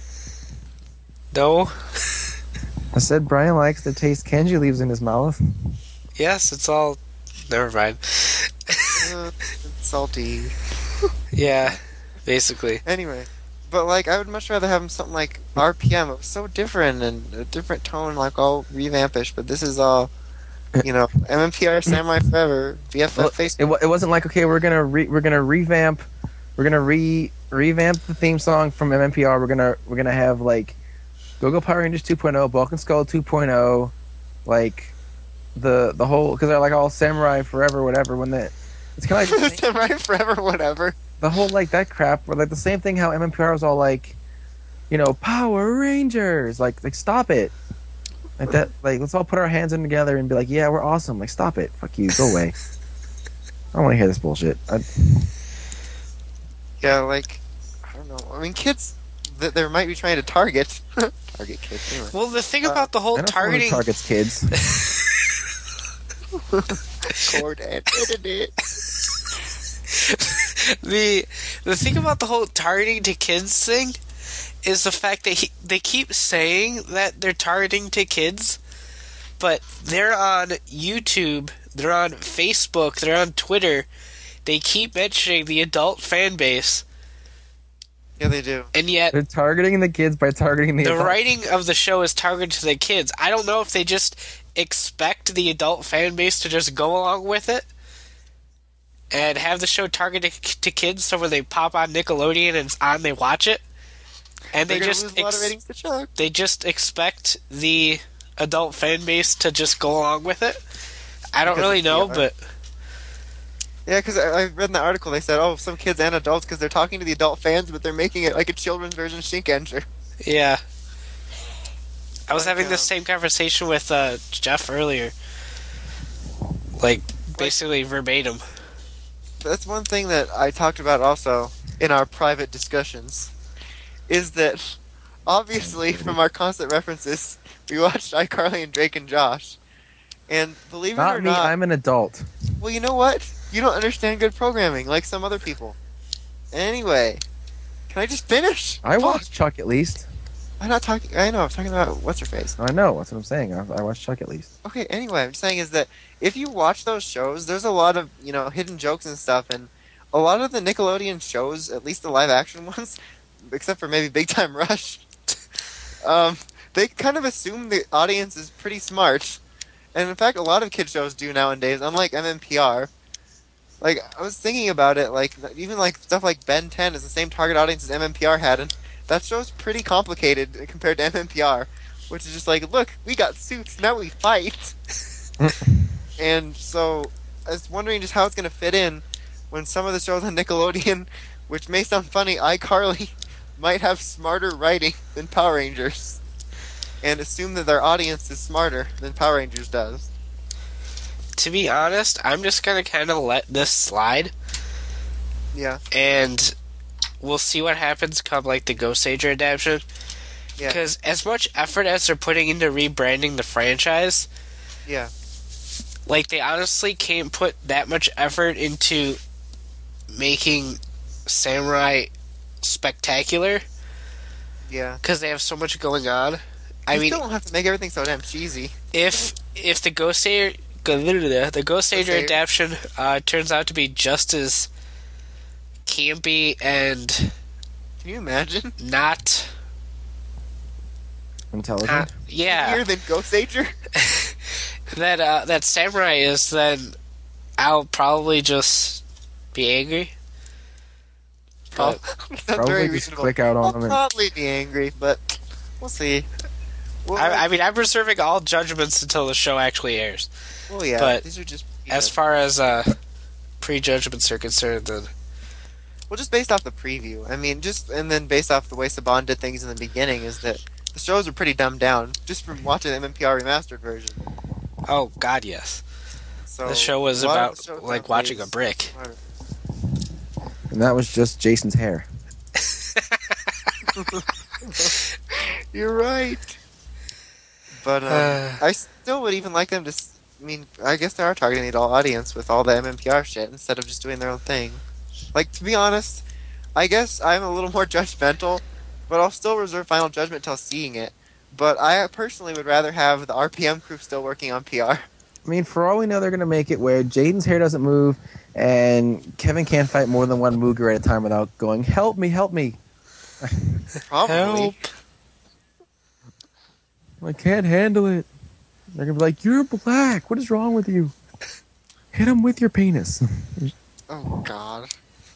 No. I said Brian likes the taste Kenji leaves in his mouth. Yes, it's all... Never mind. Uh, it's salty. Yeah, basically. Anyway, but like I would much rather have something like R P M. It was so different and a different tone, like all revampish. But this is all, you know, M M P R Samurai Forever, B F F Well, Facebook. it, wa- it wasn't like okay, we're gonna re- we're gonna revamp, we're gonna re revamp the theme song from M M P R. We're gonna we're gonna have like Go-Go Power Rangers two point oh, Bulk and Skull two point oh, like the the whole because they're like all Samurai Forever, whatever. When that it's kind of like the, same- Samurai Forever, whatever. the whole like that crap. Where like the same thing how M M P R was all like, you know, Power Rangers. Like like stop it. Like that. Like let's all put our hands in together and be like, yeah, we're awesome. Like stop it. Fuck you. Go away. I don't want to hear this bullshit. I, Yeah, like I don't know. I mean, kids that they might be trying to target target kids. Anyway. Well, the thing Uh, about the I whole know someone who targeting... targets kids. Cord and internet. the the thing about the whole targeting to kids thing is the fact that he, they keep saying that they're targeting to kids, but they're on YouTube, they're on Facebook, they're on Twitter. They keep mentioning the adult fan base, Yeah, they do. and yet They're targeting the kids by targeting the the adults. writing of the show is targeted to the kids. I don't know if they just expect the adult fan base to just go along with it and have the show targeted to kids, so when they pop on Nickelodeon and it's on, they watch it, and They're they gonna just lose a lot of ex- ratings to Chuck. they just expect the adult fan base to just go along with it. I don't Because really it's know, P R. but Yeah, because I, I read in the article they said, oh, some kids and adults because they're talking to the adult fans, but they're making it like a children's version of Shinkenger. yeah. I was Like, having this um, same conversation with uh, Jeff earlier, like basically verbatim. That's one thing that I talked about also in our private discussions, is that obviously from our constant references, we watched iCarly and Drake and Josh, and believe it or Not me. not, I'm an adult. well, you know what? You don't understand good programming like some other people. Anyway, can I just finish? I Fuck. watched Chuck at least. I'm not talking. I know. I'm talking about what's her face. I know. That's what I'm saying. I, I watched Chuck at least. Okay, anyway, I'm just saying is that if you watch those shows, there's a lot of, you know, hidden jokes and stuff, and a lot of the Nickelodeon shows, at least the live action ones, except for maybe Big Time Rush, um, they kind of assume the audience is pretty smart. And in fact, a lot of kid shows do nowadays, unlike M M P R. Like, I was thinking about it, like, even like stuff like Ben ten is the same target audience as M M P R had, and that show's pretty complicated compared to M M P R, which is just like, look, we got suits, now we fight. And so, I was wondering just how it's going to fit in when some of the shows on Nickelodeon, which may sound funny, iCarly might have smarter writing than Power Rangers, and assume that their audience is smarter than Power Rangers does. To be honest, I'm just gonna kind of let this slide, Yeah, and we'll see what happens come like the Ghost Sager adaptation. yeah, Because as much effort as they're putting into rebranding the franchise, yeah. like they honestly can't put that much effort into making Samurai spectacular Yeah. because they have so much going on. I you mean, still don't have to make everything so damn cheesy. if if the Ghost Sager the Ghost Sager Sager. adaptation uh, turns out to be just as campy and Can you imagine? not, Intelligent. not yeah, Better than Ghost Sager? that uh, that Samurai is, then I'll probably just be angry. But That's Probably very just reasonable. click out on I'll them and- probably be angry, but we'll see. Well, I, I mean, I'm reserving all judgments until the show actually airs. well, yeah, but these are just As yeah. far as uh, prejudgments are concerned, then well, just based off the preview. I mean, just and then based off the way Saban did things in the beginning, is that the shows are pretty dumbed down just from watching the M M P R remastered version. oh god, yes, So the show was a lot of about the show like currently watching a is- brick. And that was just Jason's hair. You're right. But um, Uh. I still would even like them to. s- I mean, I guess they are targeting the adult audience with all the M M P R shit instead of just doing their own thing. Like, to be honest, I guess I'm a little more judgmental, but I'll still reserve final judgment till seeing it. But I personally would rather have the R P M crew still working on P R. I mean, for all we know, they're going to make it where Jaden's hair doesn't move, and Kevin can't fight more than one Mooger at a time without going, "Help me, help me! Probably. Help. I can't handle it." They're going to be like, "You're black. What is wrong with you? Hit him with your penis." Oh God.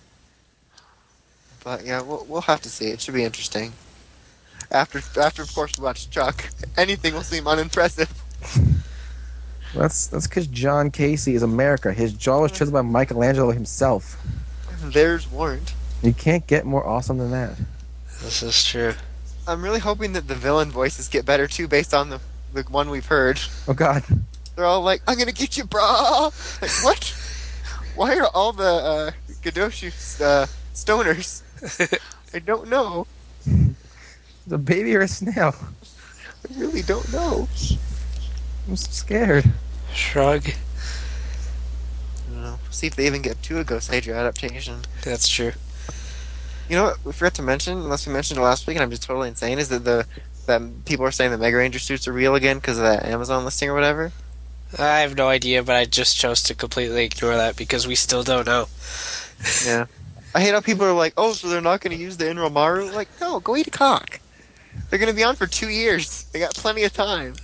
But yeah, we'll we'll have to see. It should be interesting. After after of course we watch Chuck, anything will seem unimpressive. That's that's because John Casey is America. His jaw was chiseled by Michelangelo himself. Theirs weren't. You can't get more awesome than that. This is true. I'm really hoping that the villain voices get better too, based on the the one we've heard. Oh God. They're all like, "I'm gonna get you, brah!" Like, what? Why are all the uh, Gadoshu uh, stoners? I don't know. Is a baby or a snail? I really don't know. I'm so scared. Shrug. I don't know. See if they even get to a Ghost Sager adaptation. That's true. You know what we forgot to mention, unless we mentioned it last week, and I'm just totally insane, is that the that people are saying the Mega Ranger suits are real again because of that Amazon listing or whatever. I have no idea, but I just chose to completely ignore that because we still don't know. Yeah. I hate how people are like, "Oh, so they're not going to use the Inromaru?" Like, no, go eat a cock. They're going to be on for two years. They got plenty of time.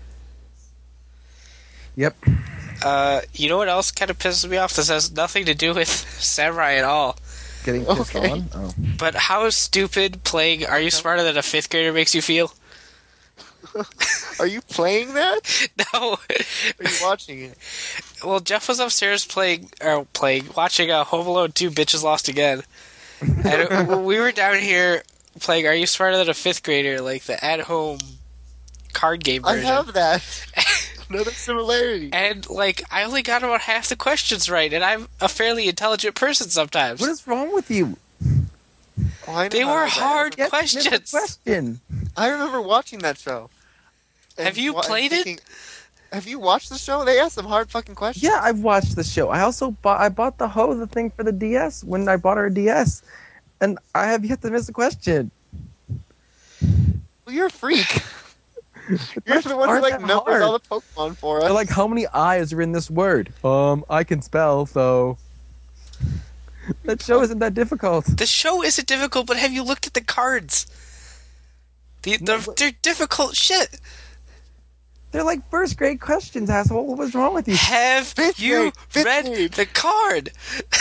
Yep. Uh, you know what else kind of pisses me off? This has nothing to do with Samurai at all. Getting pissed Okay. on. Oh. But how stupid playing Are You Smarter Than a Fifth Grader makes you feel? Are you playing that? No. Or are you watching it? Well, Jeff was upstairs playing, or playing, watching uh, Home Alone two Bitches Lost Again. And uh, we were down here playing Are You Smarter Than a Fifth Grader, like the at-home card game I version. have that. Another similarity. And, like, I only got about half the questions right, and I'm a fairly intelligent person sometimes. What is wrong with you? Oh, I know They how were that- hard Get me the questions. question. I remember watching that show. And Have you wa- and played it? thinking, Have you watched the show? They asked some hard fucking questions. Yeah, I've watched the show. I also bought I bought the Ho the thing for the D S when I bought her a D S, and I have yet to miss a question. Well, you're a freak. You're the one who Aren't like that numbers hard? all the Pokemon for They're us. like, how many I's are in this word? Um, I can spell, so that show isn't that difficult. The show isn't difficult, but have you looked at the cards? The, No, the, but- they're difficult shit. They're like first grade questions, asshole. What's wrong with you? Have Fifth you grade, fifth read grade. the card?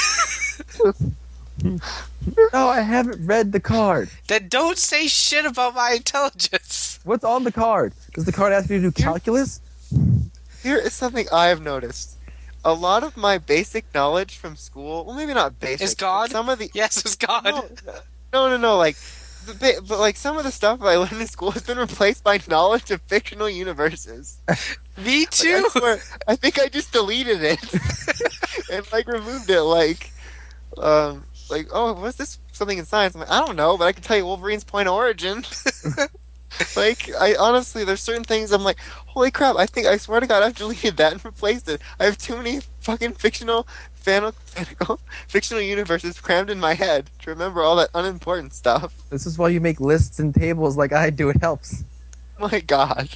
No, I haven't read the card. Then don't say shit about my intelligence. What's on the card? Does the card ask you to do calculus? Here is something I have noticed. A lot of my basic knowledge from school, well, maybe not basic. Is but God? Some of the Yes, it's God. no, no, no, no. Like, the ba- but like some of the stuff I learned in school has been replaced by knowledge of fictional universes. Me Like, too. I swear, I think I just deleted it and like removed it. Like, um, like oh, what's this? Something in science? I'm like, I don't know, but I can tell you Wolverine's point of origin. Like, I honestly, there's certain things I'm like, holy crap! I think I swear to God, I've deleted that and replaced it. I have too many fucking fictional fan- fictional universes crammed in my head to remember all that unimportant stuff. This is why you make lists and tables like I do. It helps. My God.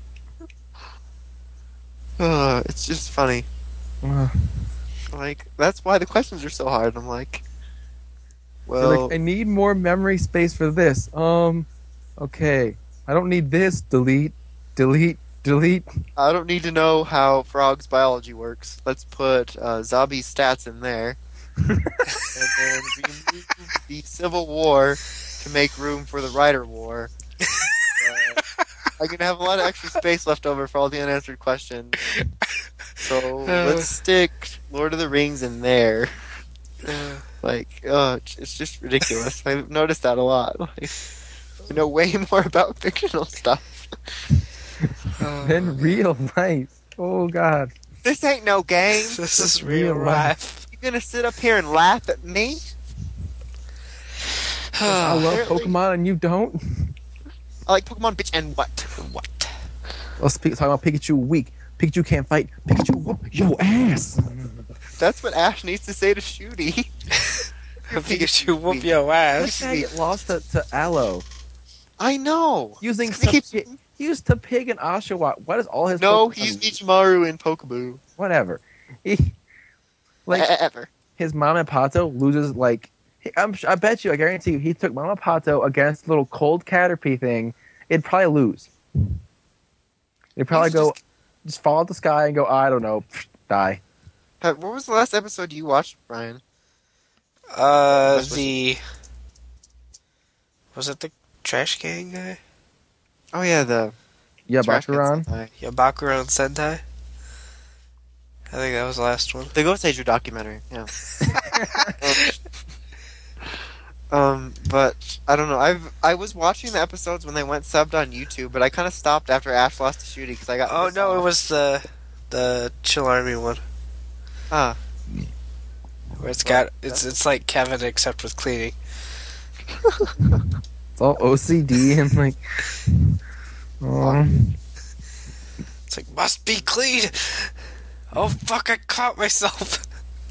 Uh, it's just funny. Uh, Like, that's why the questions are so hard. I'm like, you're well, like, I need more memory space for this. Um, okay. I don't need this. Delete, delete, delete. I don't need to know how frogs' biology works. Let's put uh, Zabi's stats in there. And then remove the Civil War to make room for the Writer War. Uh, I'm going to have a lot of extra space left over for all the unanswered questions. So let's stick Lord of the Rings in there. Like, oh, it's it's just ridiculous. I've noticed that a lot. Like, I know way more about fictional stuff. Then real life. Oh God. This ain't no game. This is real real life. You gonna sit up here and laugh at me? I love Apparently- Pokemon and you don't. I like Pokemon, bitch, and what? What? Let's speak, talk about Pikachu weak. Pikachu can't fight. Pikachu whoop your ass. That's what Ash needs to say to Shooty. Pikachu whoop weak. your This ass. guy get lost to, to Aloe I know. using He keeps- some, he used to pig and Oshawott. What is all his? No, Pokemon he's use? Ichimaru in Pokeboo. Whatever. He, like Ever. his Mama Pato loses like. he- I'm, I bet you, I guarantee you, he took Mama Pato against the little cold Caterpie thing. It'd probably lose. It'd probably He's go, just- just fall out the sky and go. I don't know, die. Uh, What was the last episode you watched, Brian? Uh, Was- was the was it the Trash Gang guy? Oh yeah, the Yeah, Trash Can Bakuran. Sentai. Yabakuran Sentai. I think that was the last one. The Ghost Ager documentary. Yeah. um, but I don't know. I've I was watching the episodes when they went subbed on YouTube, but I kind of stopped after Ash lost to Shooty because I got. Oh pissed no, it off. was the the Chill Army one Ah, where it's got it's it's like Kevin except with cleaning. It's all O C D and like. Oh. It's like must be clean. Oh fuck! I caught myself.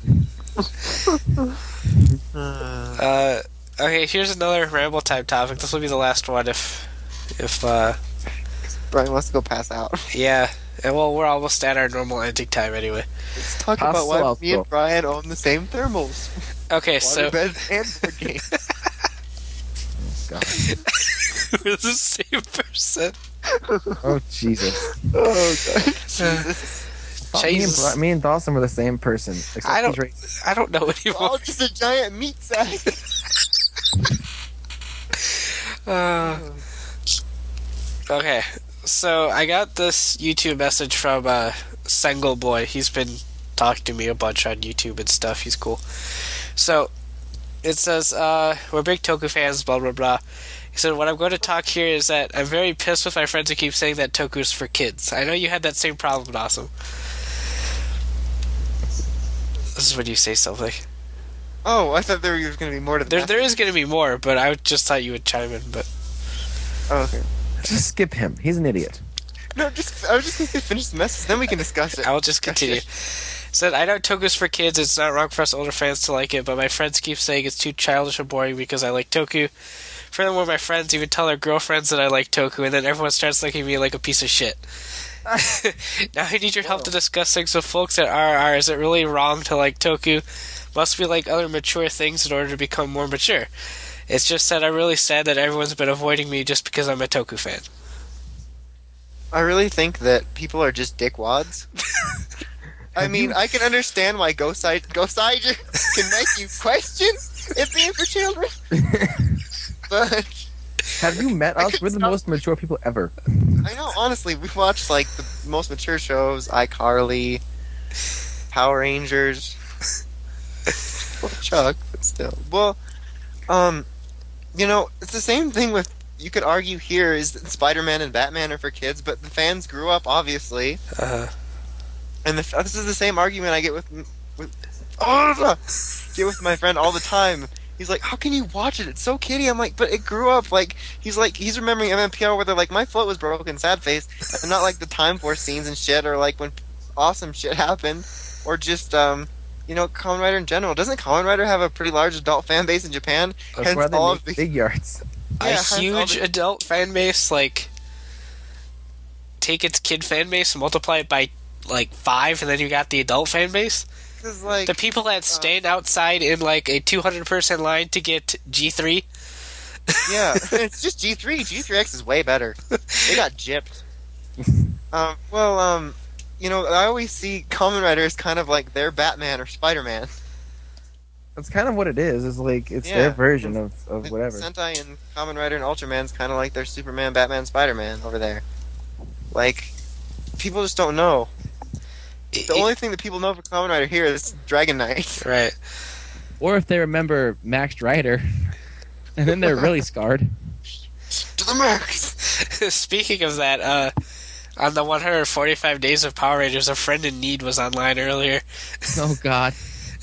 uh, Uh, okay, here's another ramble time topic. This will be the last one if if uh Brian wants to go pass out. yeah. And well, we're almost at our normal ending time anyway. Let's talk Pass about why out, me bro. and Brian own the same thermals, Okay, water so beds, and board games. God. we're the same person. Oh Jesus. Oh god, Jesus! Thought Me and, Jesus. Bri- me and Dawson were the same person. Except I don't- he's racist. I don't know We're anymore. all just a giant meat sack. Uh, okay, so I got this YouTube message from uh, Sengle Boy. He's been talking to me a bunch on YouTube and stuff. He's cool. So it says, uh, we're big Toku fans, blah, blah, blah. He said, what I'm going to talk here is that I'm very pissed with my friends who keep saying that Toku's for kids. I know you had that same problem, Awesome. This is when you say something. Oh, I thought there was going to be more to the There, message. there is going to be more, but I just thought you would chime in. But Oh, okay. Just skip him. He's an idiot. No, just I was just going to finish the message, then we can discuss it. I will just continue. Said, I know Toku's for kids. It's not wrong for us older fans to like it, but my friends keep saying it's too childish and boring because I like Toku. Furthermore, my friends even tell their girlfriends that I like Toku, and then everyone starts looking at me like a piece of shit. Now I need your help to discuss things with folks at R R. Is it really wrong to like Toku? Must we like other mature things in order to become more mature? It's just that I'm really sad that everyone's been avoiding me just because I'm a Toku fan. I really think that people are just dickwads. I mean, I can understand why Gosai Gosai can make you question it being for children, but Have you met I us? couldn't We're the stop- most mature people ever. I know honestly, we watched like the most mature shows: iCarly, Power Rangers, well, Chuck, but still. Well, um, you know, it's the same thing with. You could argue here is that Spider-Man and Batman are for kids, but the fans grew up, obviously. Uh, And the, this is the same argument I get with, with oh, get with my friend all the time. He's like, "How can you watch it? It's so kiddie." I'm like, "But it grew up." Like he's like, he's remembering M M P R where they're like, "My float was broken, sad face," and not like the Time Force scenes and shit, or like when awesome shit happened, or just um, you know, Kamen Rider in general. Doesn't Kamen Rider have a pretty large adult fan base in Japan? That's Hence why they all make of the big yards. A Yeah, hence all huge the- adult fan base, like, take its kid fan base and multiply it by, like, five, and then you got the adult fan base. 'cause, like, The people that stand outside in, like, a two hundred person line to get G three. yeah, it's just G three. G three X is way better. They got gypped. Um, well, um, you know, I always see Kamen Rider as kind of like their Batman or Spider-Man. That's kind of what it is. It's like it's Yeah. their version of, of whatever. Sentai and Kamen Rider and Ultraman's kind of like their Superman, Batman, Spider-Man over there. Like, people just don't know. The only thing that people know for Kamen Rider here is Dragon Knight. Right. Or if they remember Max Rider, and then they're really scarred. To the max! Speaking of that, uh, on the one hundred forty-five Days of Power Rangers, a friend in need was online earlier. Oh God.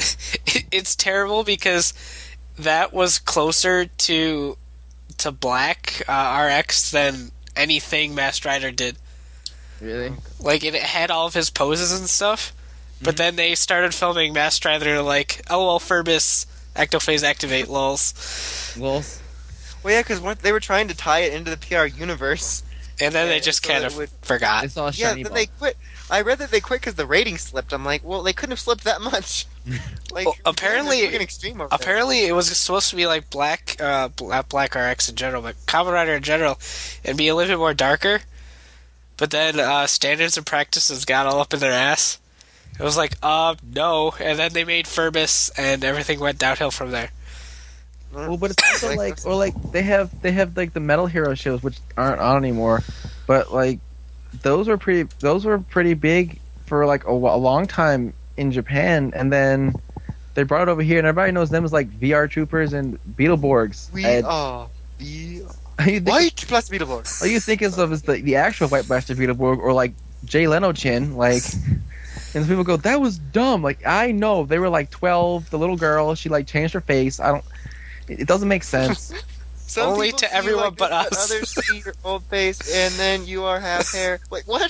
It's terrible because that was closer to to Black uh, R X than anything Masked Rider did. Really? Like, it had all of his poses and stuff, but then they started filming Masked Rider like, oh well, Furbus, Ectophase activate, lols. Well, Well, yeah, because they were trying to tie it into the P R universe. And then they Yeah, just so kind it of would- forgot. I saw a Yeah, shiny then ball. they quit. I read that they quit because the ratings slipped. I'm like, well, they couldn't have slipped that much. Like, Well, apparently- they're freaking extreme over there. Apparently, it was supposed to be like Black, uh, Bla- Black R X in general, but Kamen Rider in general, and be a little bit more darker. But then uh, standards and practices got all up in their ass. It was like, uh, no, and then they made Furbus, and everything went downhill from there. Well, but it's also Like, like, or like they have they have like the Metal Hero shows, which aren't on anymore, but like those were pretty those were pretty big for like a, a long time in Japan, and then they brought it over here, and everybody knows them as like V R Troopers and Beetleborgs. we and are the you think, white plus Beetleborgs. all you think is of is the, the actual White Blaster Beetleborg, or like Jay Leno Chin, like. And people go, that was dumb. Like, I know they were like twelve. The little girl, she like changed her face. I don't. It it doesn't make sense. Some Only people to see you everyone like but this, us. Others see your old face, and then you are half hair. Like, what?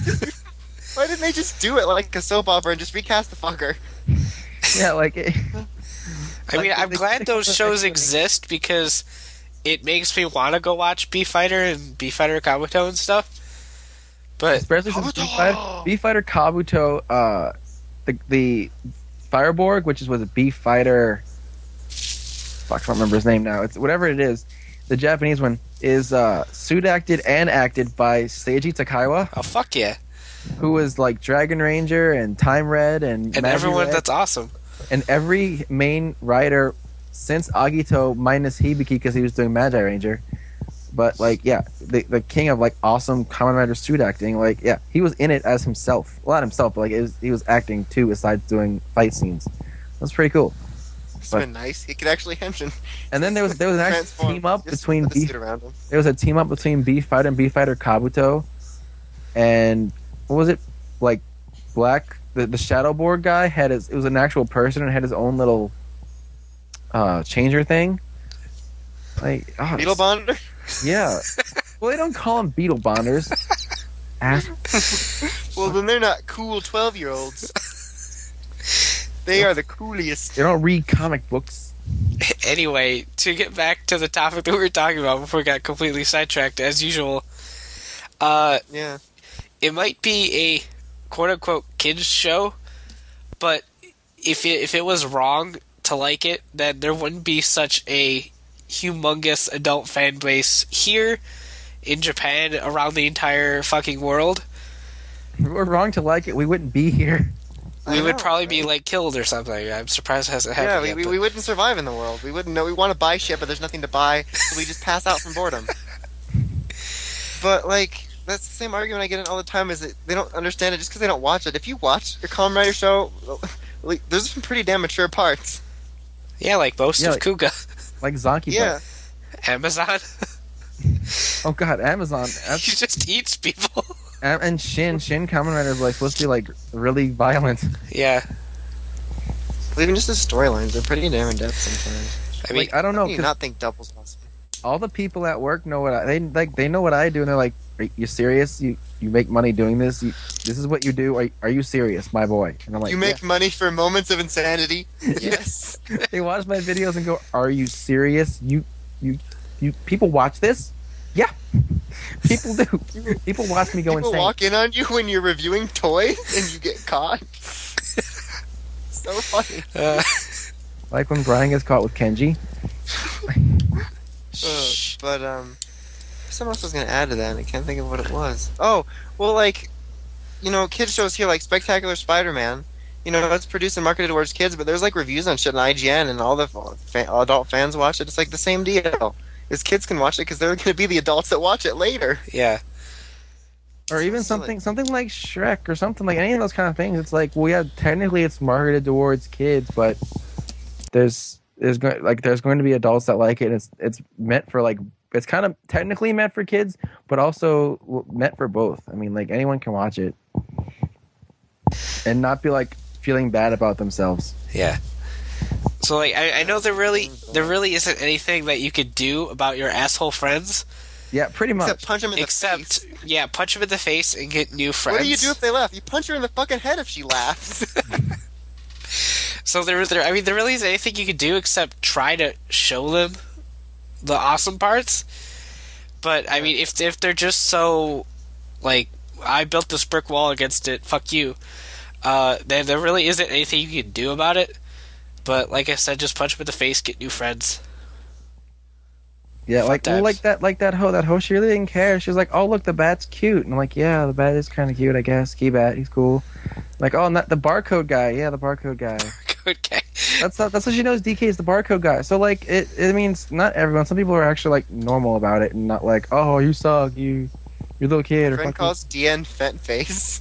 Why didn't they just do it like a soap opera and just recast the fucker? Yeah, like. It, I mean, Like, I'm they- glad they- those they- shows they- exist because it makes me want to go watch B Fighter and B Fighter Kabuto and stuff. But Especially since Kabuto! B Fighter, B Fighter Kabuto, uh, the the Fireborg, which is was a B Fighter. Fuck, I don't remember his name now. It's whatever it is. The Japanese one is uh, suit acted and acted by Seiji Takaiwa, oh fuck yeah, who was like Dragon Ranger and Time Red and and Magi everyone Red, that's awesome. and every main rider since Agito minus Hibiki because he was doing Magi Ranger. But like, yeah, the the king of like awesome Kamen Rider suit acting, like, yeah, he was in it as himself. Well, not himself, but like it was, he was acting too, besides doing fight scenes. That's pretty cool. It's But- been nice. He could actually henshin. And then there was there was an actual Transform. team up Just between put the B suit around him. there was a team up between B Fighter and B Fighter Kabuto, and what was it like? Black the the Shadowboard guy had his it was an actual person and had his own little uh changer thing. Like oh, Beetle Bonder? yeah. Well, they don't call them Beetle Bonders. Ass. Well, then they're not cool twelve-year-olds. They are the coolest. They don't read comic books. Anyway, to get back to the topic that we were talking about before we got completely sidetracked, as usual, uh, Yeah. it might be a quote unquote kids show, but if it, if it was wrong to like it, then there wouldn't be such a humongous adult fan base here in Japan, around the entire fucking world. If we were wrong to like it, we wouldn't be here. We I would know, probably right? be like killed or something. I'm surprised it hasn't Yeah, happened we, yet. we, but- we wouldn't survive in the world. We wouldn't know. We want to buy shit, but there's nothing to buy, so we just pass out from boredom. But, like, that's the same argument I get in all the time, is that they don't understand it just because they don't watch it. If you watch a Kamen Rider show, like, there's some pretty damn mature parts. yeah, like most Yeah, of like- Kuga. Like Zonky. Yeah. Amazon. Butt. Oh god, Amazon. He That's, just eats people. and and Shin Shin Kamen Rider is like supposed to be like really violent. Yeah. Well, even just the storylines, they're pretty damn in depth sometimes. I mean, Like I don't know. How do you 'cause not think Double's awesome? all the people at work know what I they like. They know what I do, and they're like, "Are you serious? You you make money doing this. You, this is what you do. Are, are you serious, my boy?" And I'm like, You make money for moments of insanity. Yes. yeah. They watch my videos and go, "Are you serious? You, you, you. People watch this? Yeah, people do. People watch me go People insane. walk in on you when you're reviewing toys and you get caught. So funny. Uh, Like when Brian gets caught with Kenji. Uh, but um, something else I was gonna add to that, and I can't think of what it was. Oh, well, like, you know, kids shows here like Spectacular Spider-Man. You know, it's produced and marketed towards kids, but there's like reviews on shit on I G N, and all the fa- adult fans watch it. It's like the same deal. Is kids can watch it because they're gonna be the adults that watch it later. yeah. Or even So, something like- something like Shrek or something like any of those kind of things. It's like, well, yeah, technically it's marketed towards kids, but there's there's going like there's going to be adults that like it. And it's it's meant for like it's kind of technically meant for kids, but also meant for both. I mean, like anyone can watch it and not be like feeling bad about themselves. Yeah. So like I, I know there really there really isn't anything that you could do about your asshole friends Yeah, pretty much. Except punch them in the except face. yeah, punch them in the face and get new friends. What do you do if they laugh? You punch her in the fucking head if she laughs. So there, there I mean there really isn't anything you could do except try to show them the awesome parts. But I mean if if they're just so like I built this brick wall against it, fuck you. Uh, then there really isn't anything you can do about it. But like I said, just punch them in the face, get new friends. Yeah, Fun like well, times. like that, like that hoe. That hoe, she really didn't care. She was like, "Oh, look, the bat's cute," and I'm like, "Yeah, the bat is kind of cute, I guess. Key bat, he's cool." Like, "Oh, not the barcode guy. Yeah, the barcode guy." Good guy. That's not, that's what she knows. D K is the barcode guy. So like, it it means not everyone. Some people are actually like normal about it and not like, "Oh, you suck, you, you little kid." Or Friend fuck you." calls D N Fent Face.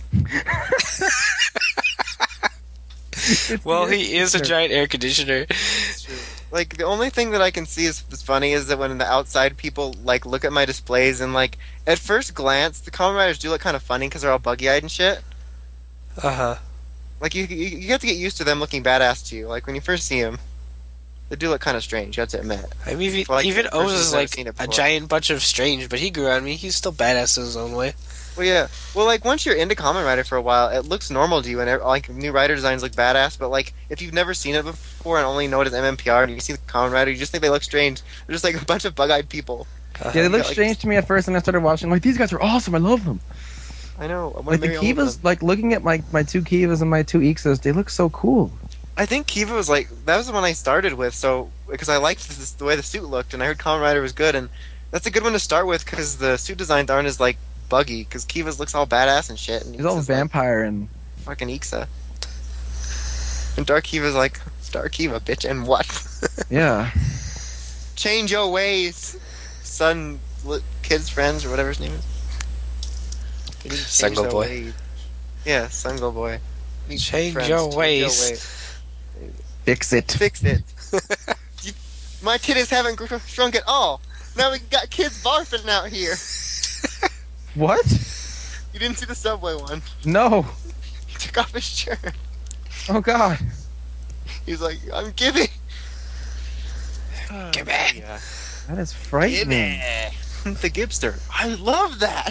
It's Well, the he is a air giant air conditioner. Like the only thing that I can see is, is funny is that when the outside people like look at my displays and like at first glance the Kamen Riders do look kind of funny because they're all buggy eyed and shit. Uh huh. Like you, you you have to get used to them looking badass to you. Like when you first see them, they do look kind of strange. You have to admit. I mean, even, Well, like, even the person Oz who's is never like seen it a before. giant bunch of strange, but he grew on me. He's still badass in his own way. Well, yeah. Well, like once you're into Kamen Rider for a while, it looks normal to you, and like new rider designs look badass. But like if you've never seen it before and only know it as M M P R, and you see the Kamen Rider, you just think they look strange. They're just like a bunch of bug-eyed people. Uh-huh. Yeah, they look like- strange to me at first, and I started watching. Like, these guys are awesome. I love them. I know. I wanna Like the marry all of Kivas, them. like looking at my my two Kivas and my two Ixas, they look so cool. I think Kiva was like that was the one I started with, so because I liked this, the way the suit looked, and I heard Kamen Rider was good, and that's a good one to start with because the suit designs aren't as like buggy. Because Kiva's looks all badass and shit, and He's all Ixa's, like, vampire and fucking Ixa. And Dark Kiva's like Dark Kiva, bitch, and what? yeah. Change your ways, son, li- kids, friends, or whatever his name is. You need to change Sungo their boy. ways. Yeah, Sungo boy. You need Change friends, your change ways. Fix it. Fix it. You- my titties haven't gr- shrunk at all. Now we got kids barfing out here. What? You didn't see the subway one. No. He took off his shirt. Oh God. He was like, I'm giving. Give me. Yeah. That is frightening. The Gibster. I love that.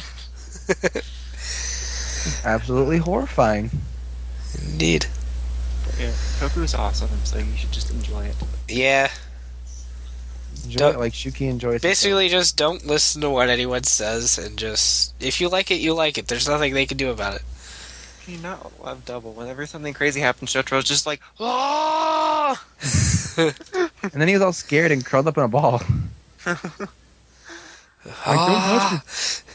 Absolutely horrifying. Indeed. Yeah, Goku is awesome, so you should just enjoy it. Yeah. Enjoy Don't- it like Shuki enjoys. Basically, just don't listen to what anyone says, and just if you like it, you like it. There's nothing they can do about it. Can you not love Double? Whenever something crazy happens, Shotro's just like, ah! And then he was all scared and curled up in a ball. Like, don't touch me.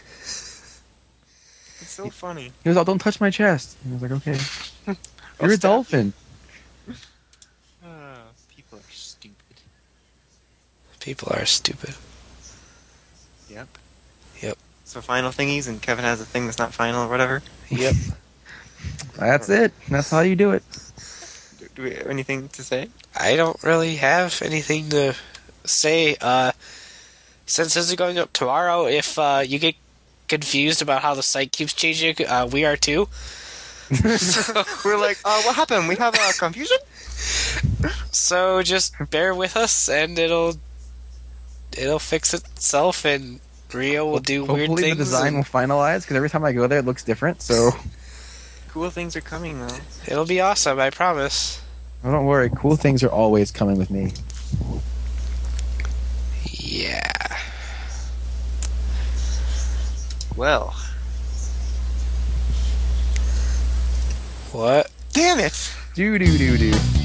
It's so funny. He was all, "Don't touch my chest." And I was like, "Okay." You're a stop. dolphin. Ah, people are stupid. People are stupid. Yep. Yep. So final thingies, and Kevin has a thing that's not final or whatever. Yep. That's it. That's how you do it. Do, do we have anything to say? I don't really have anything to say. Uh, since this is going up tomorrow, if uh, you get confused about how the site keeps changing, uh, we are too. so, We're like, uh, what happened? We have uh, confusion? so just bear with us, and it'll it'll fix itself. And Rio will do weird Hopefully things. the design and will finalize because every time I go there, it looks different. So Cool things are coming though. It'll be awesome, I promise. oh, don't worry, cool things are always coming with me. Yeah. Well, What? damn it! Do do do do.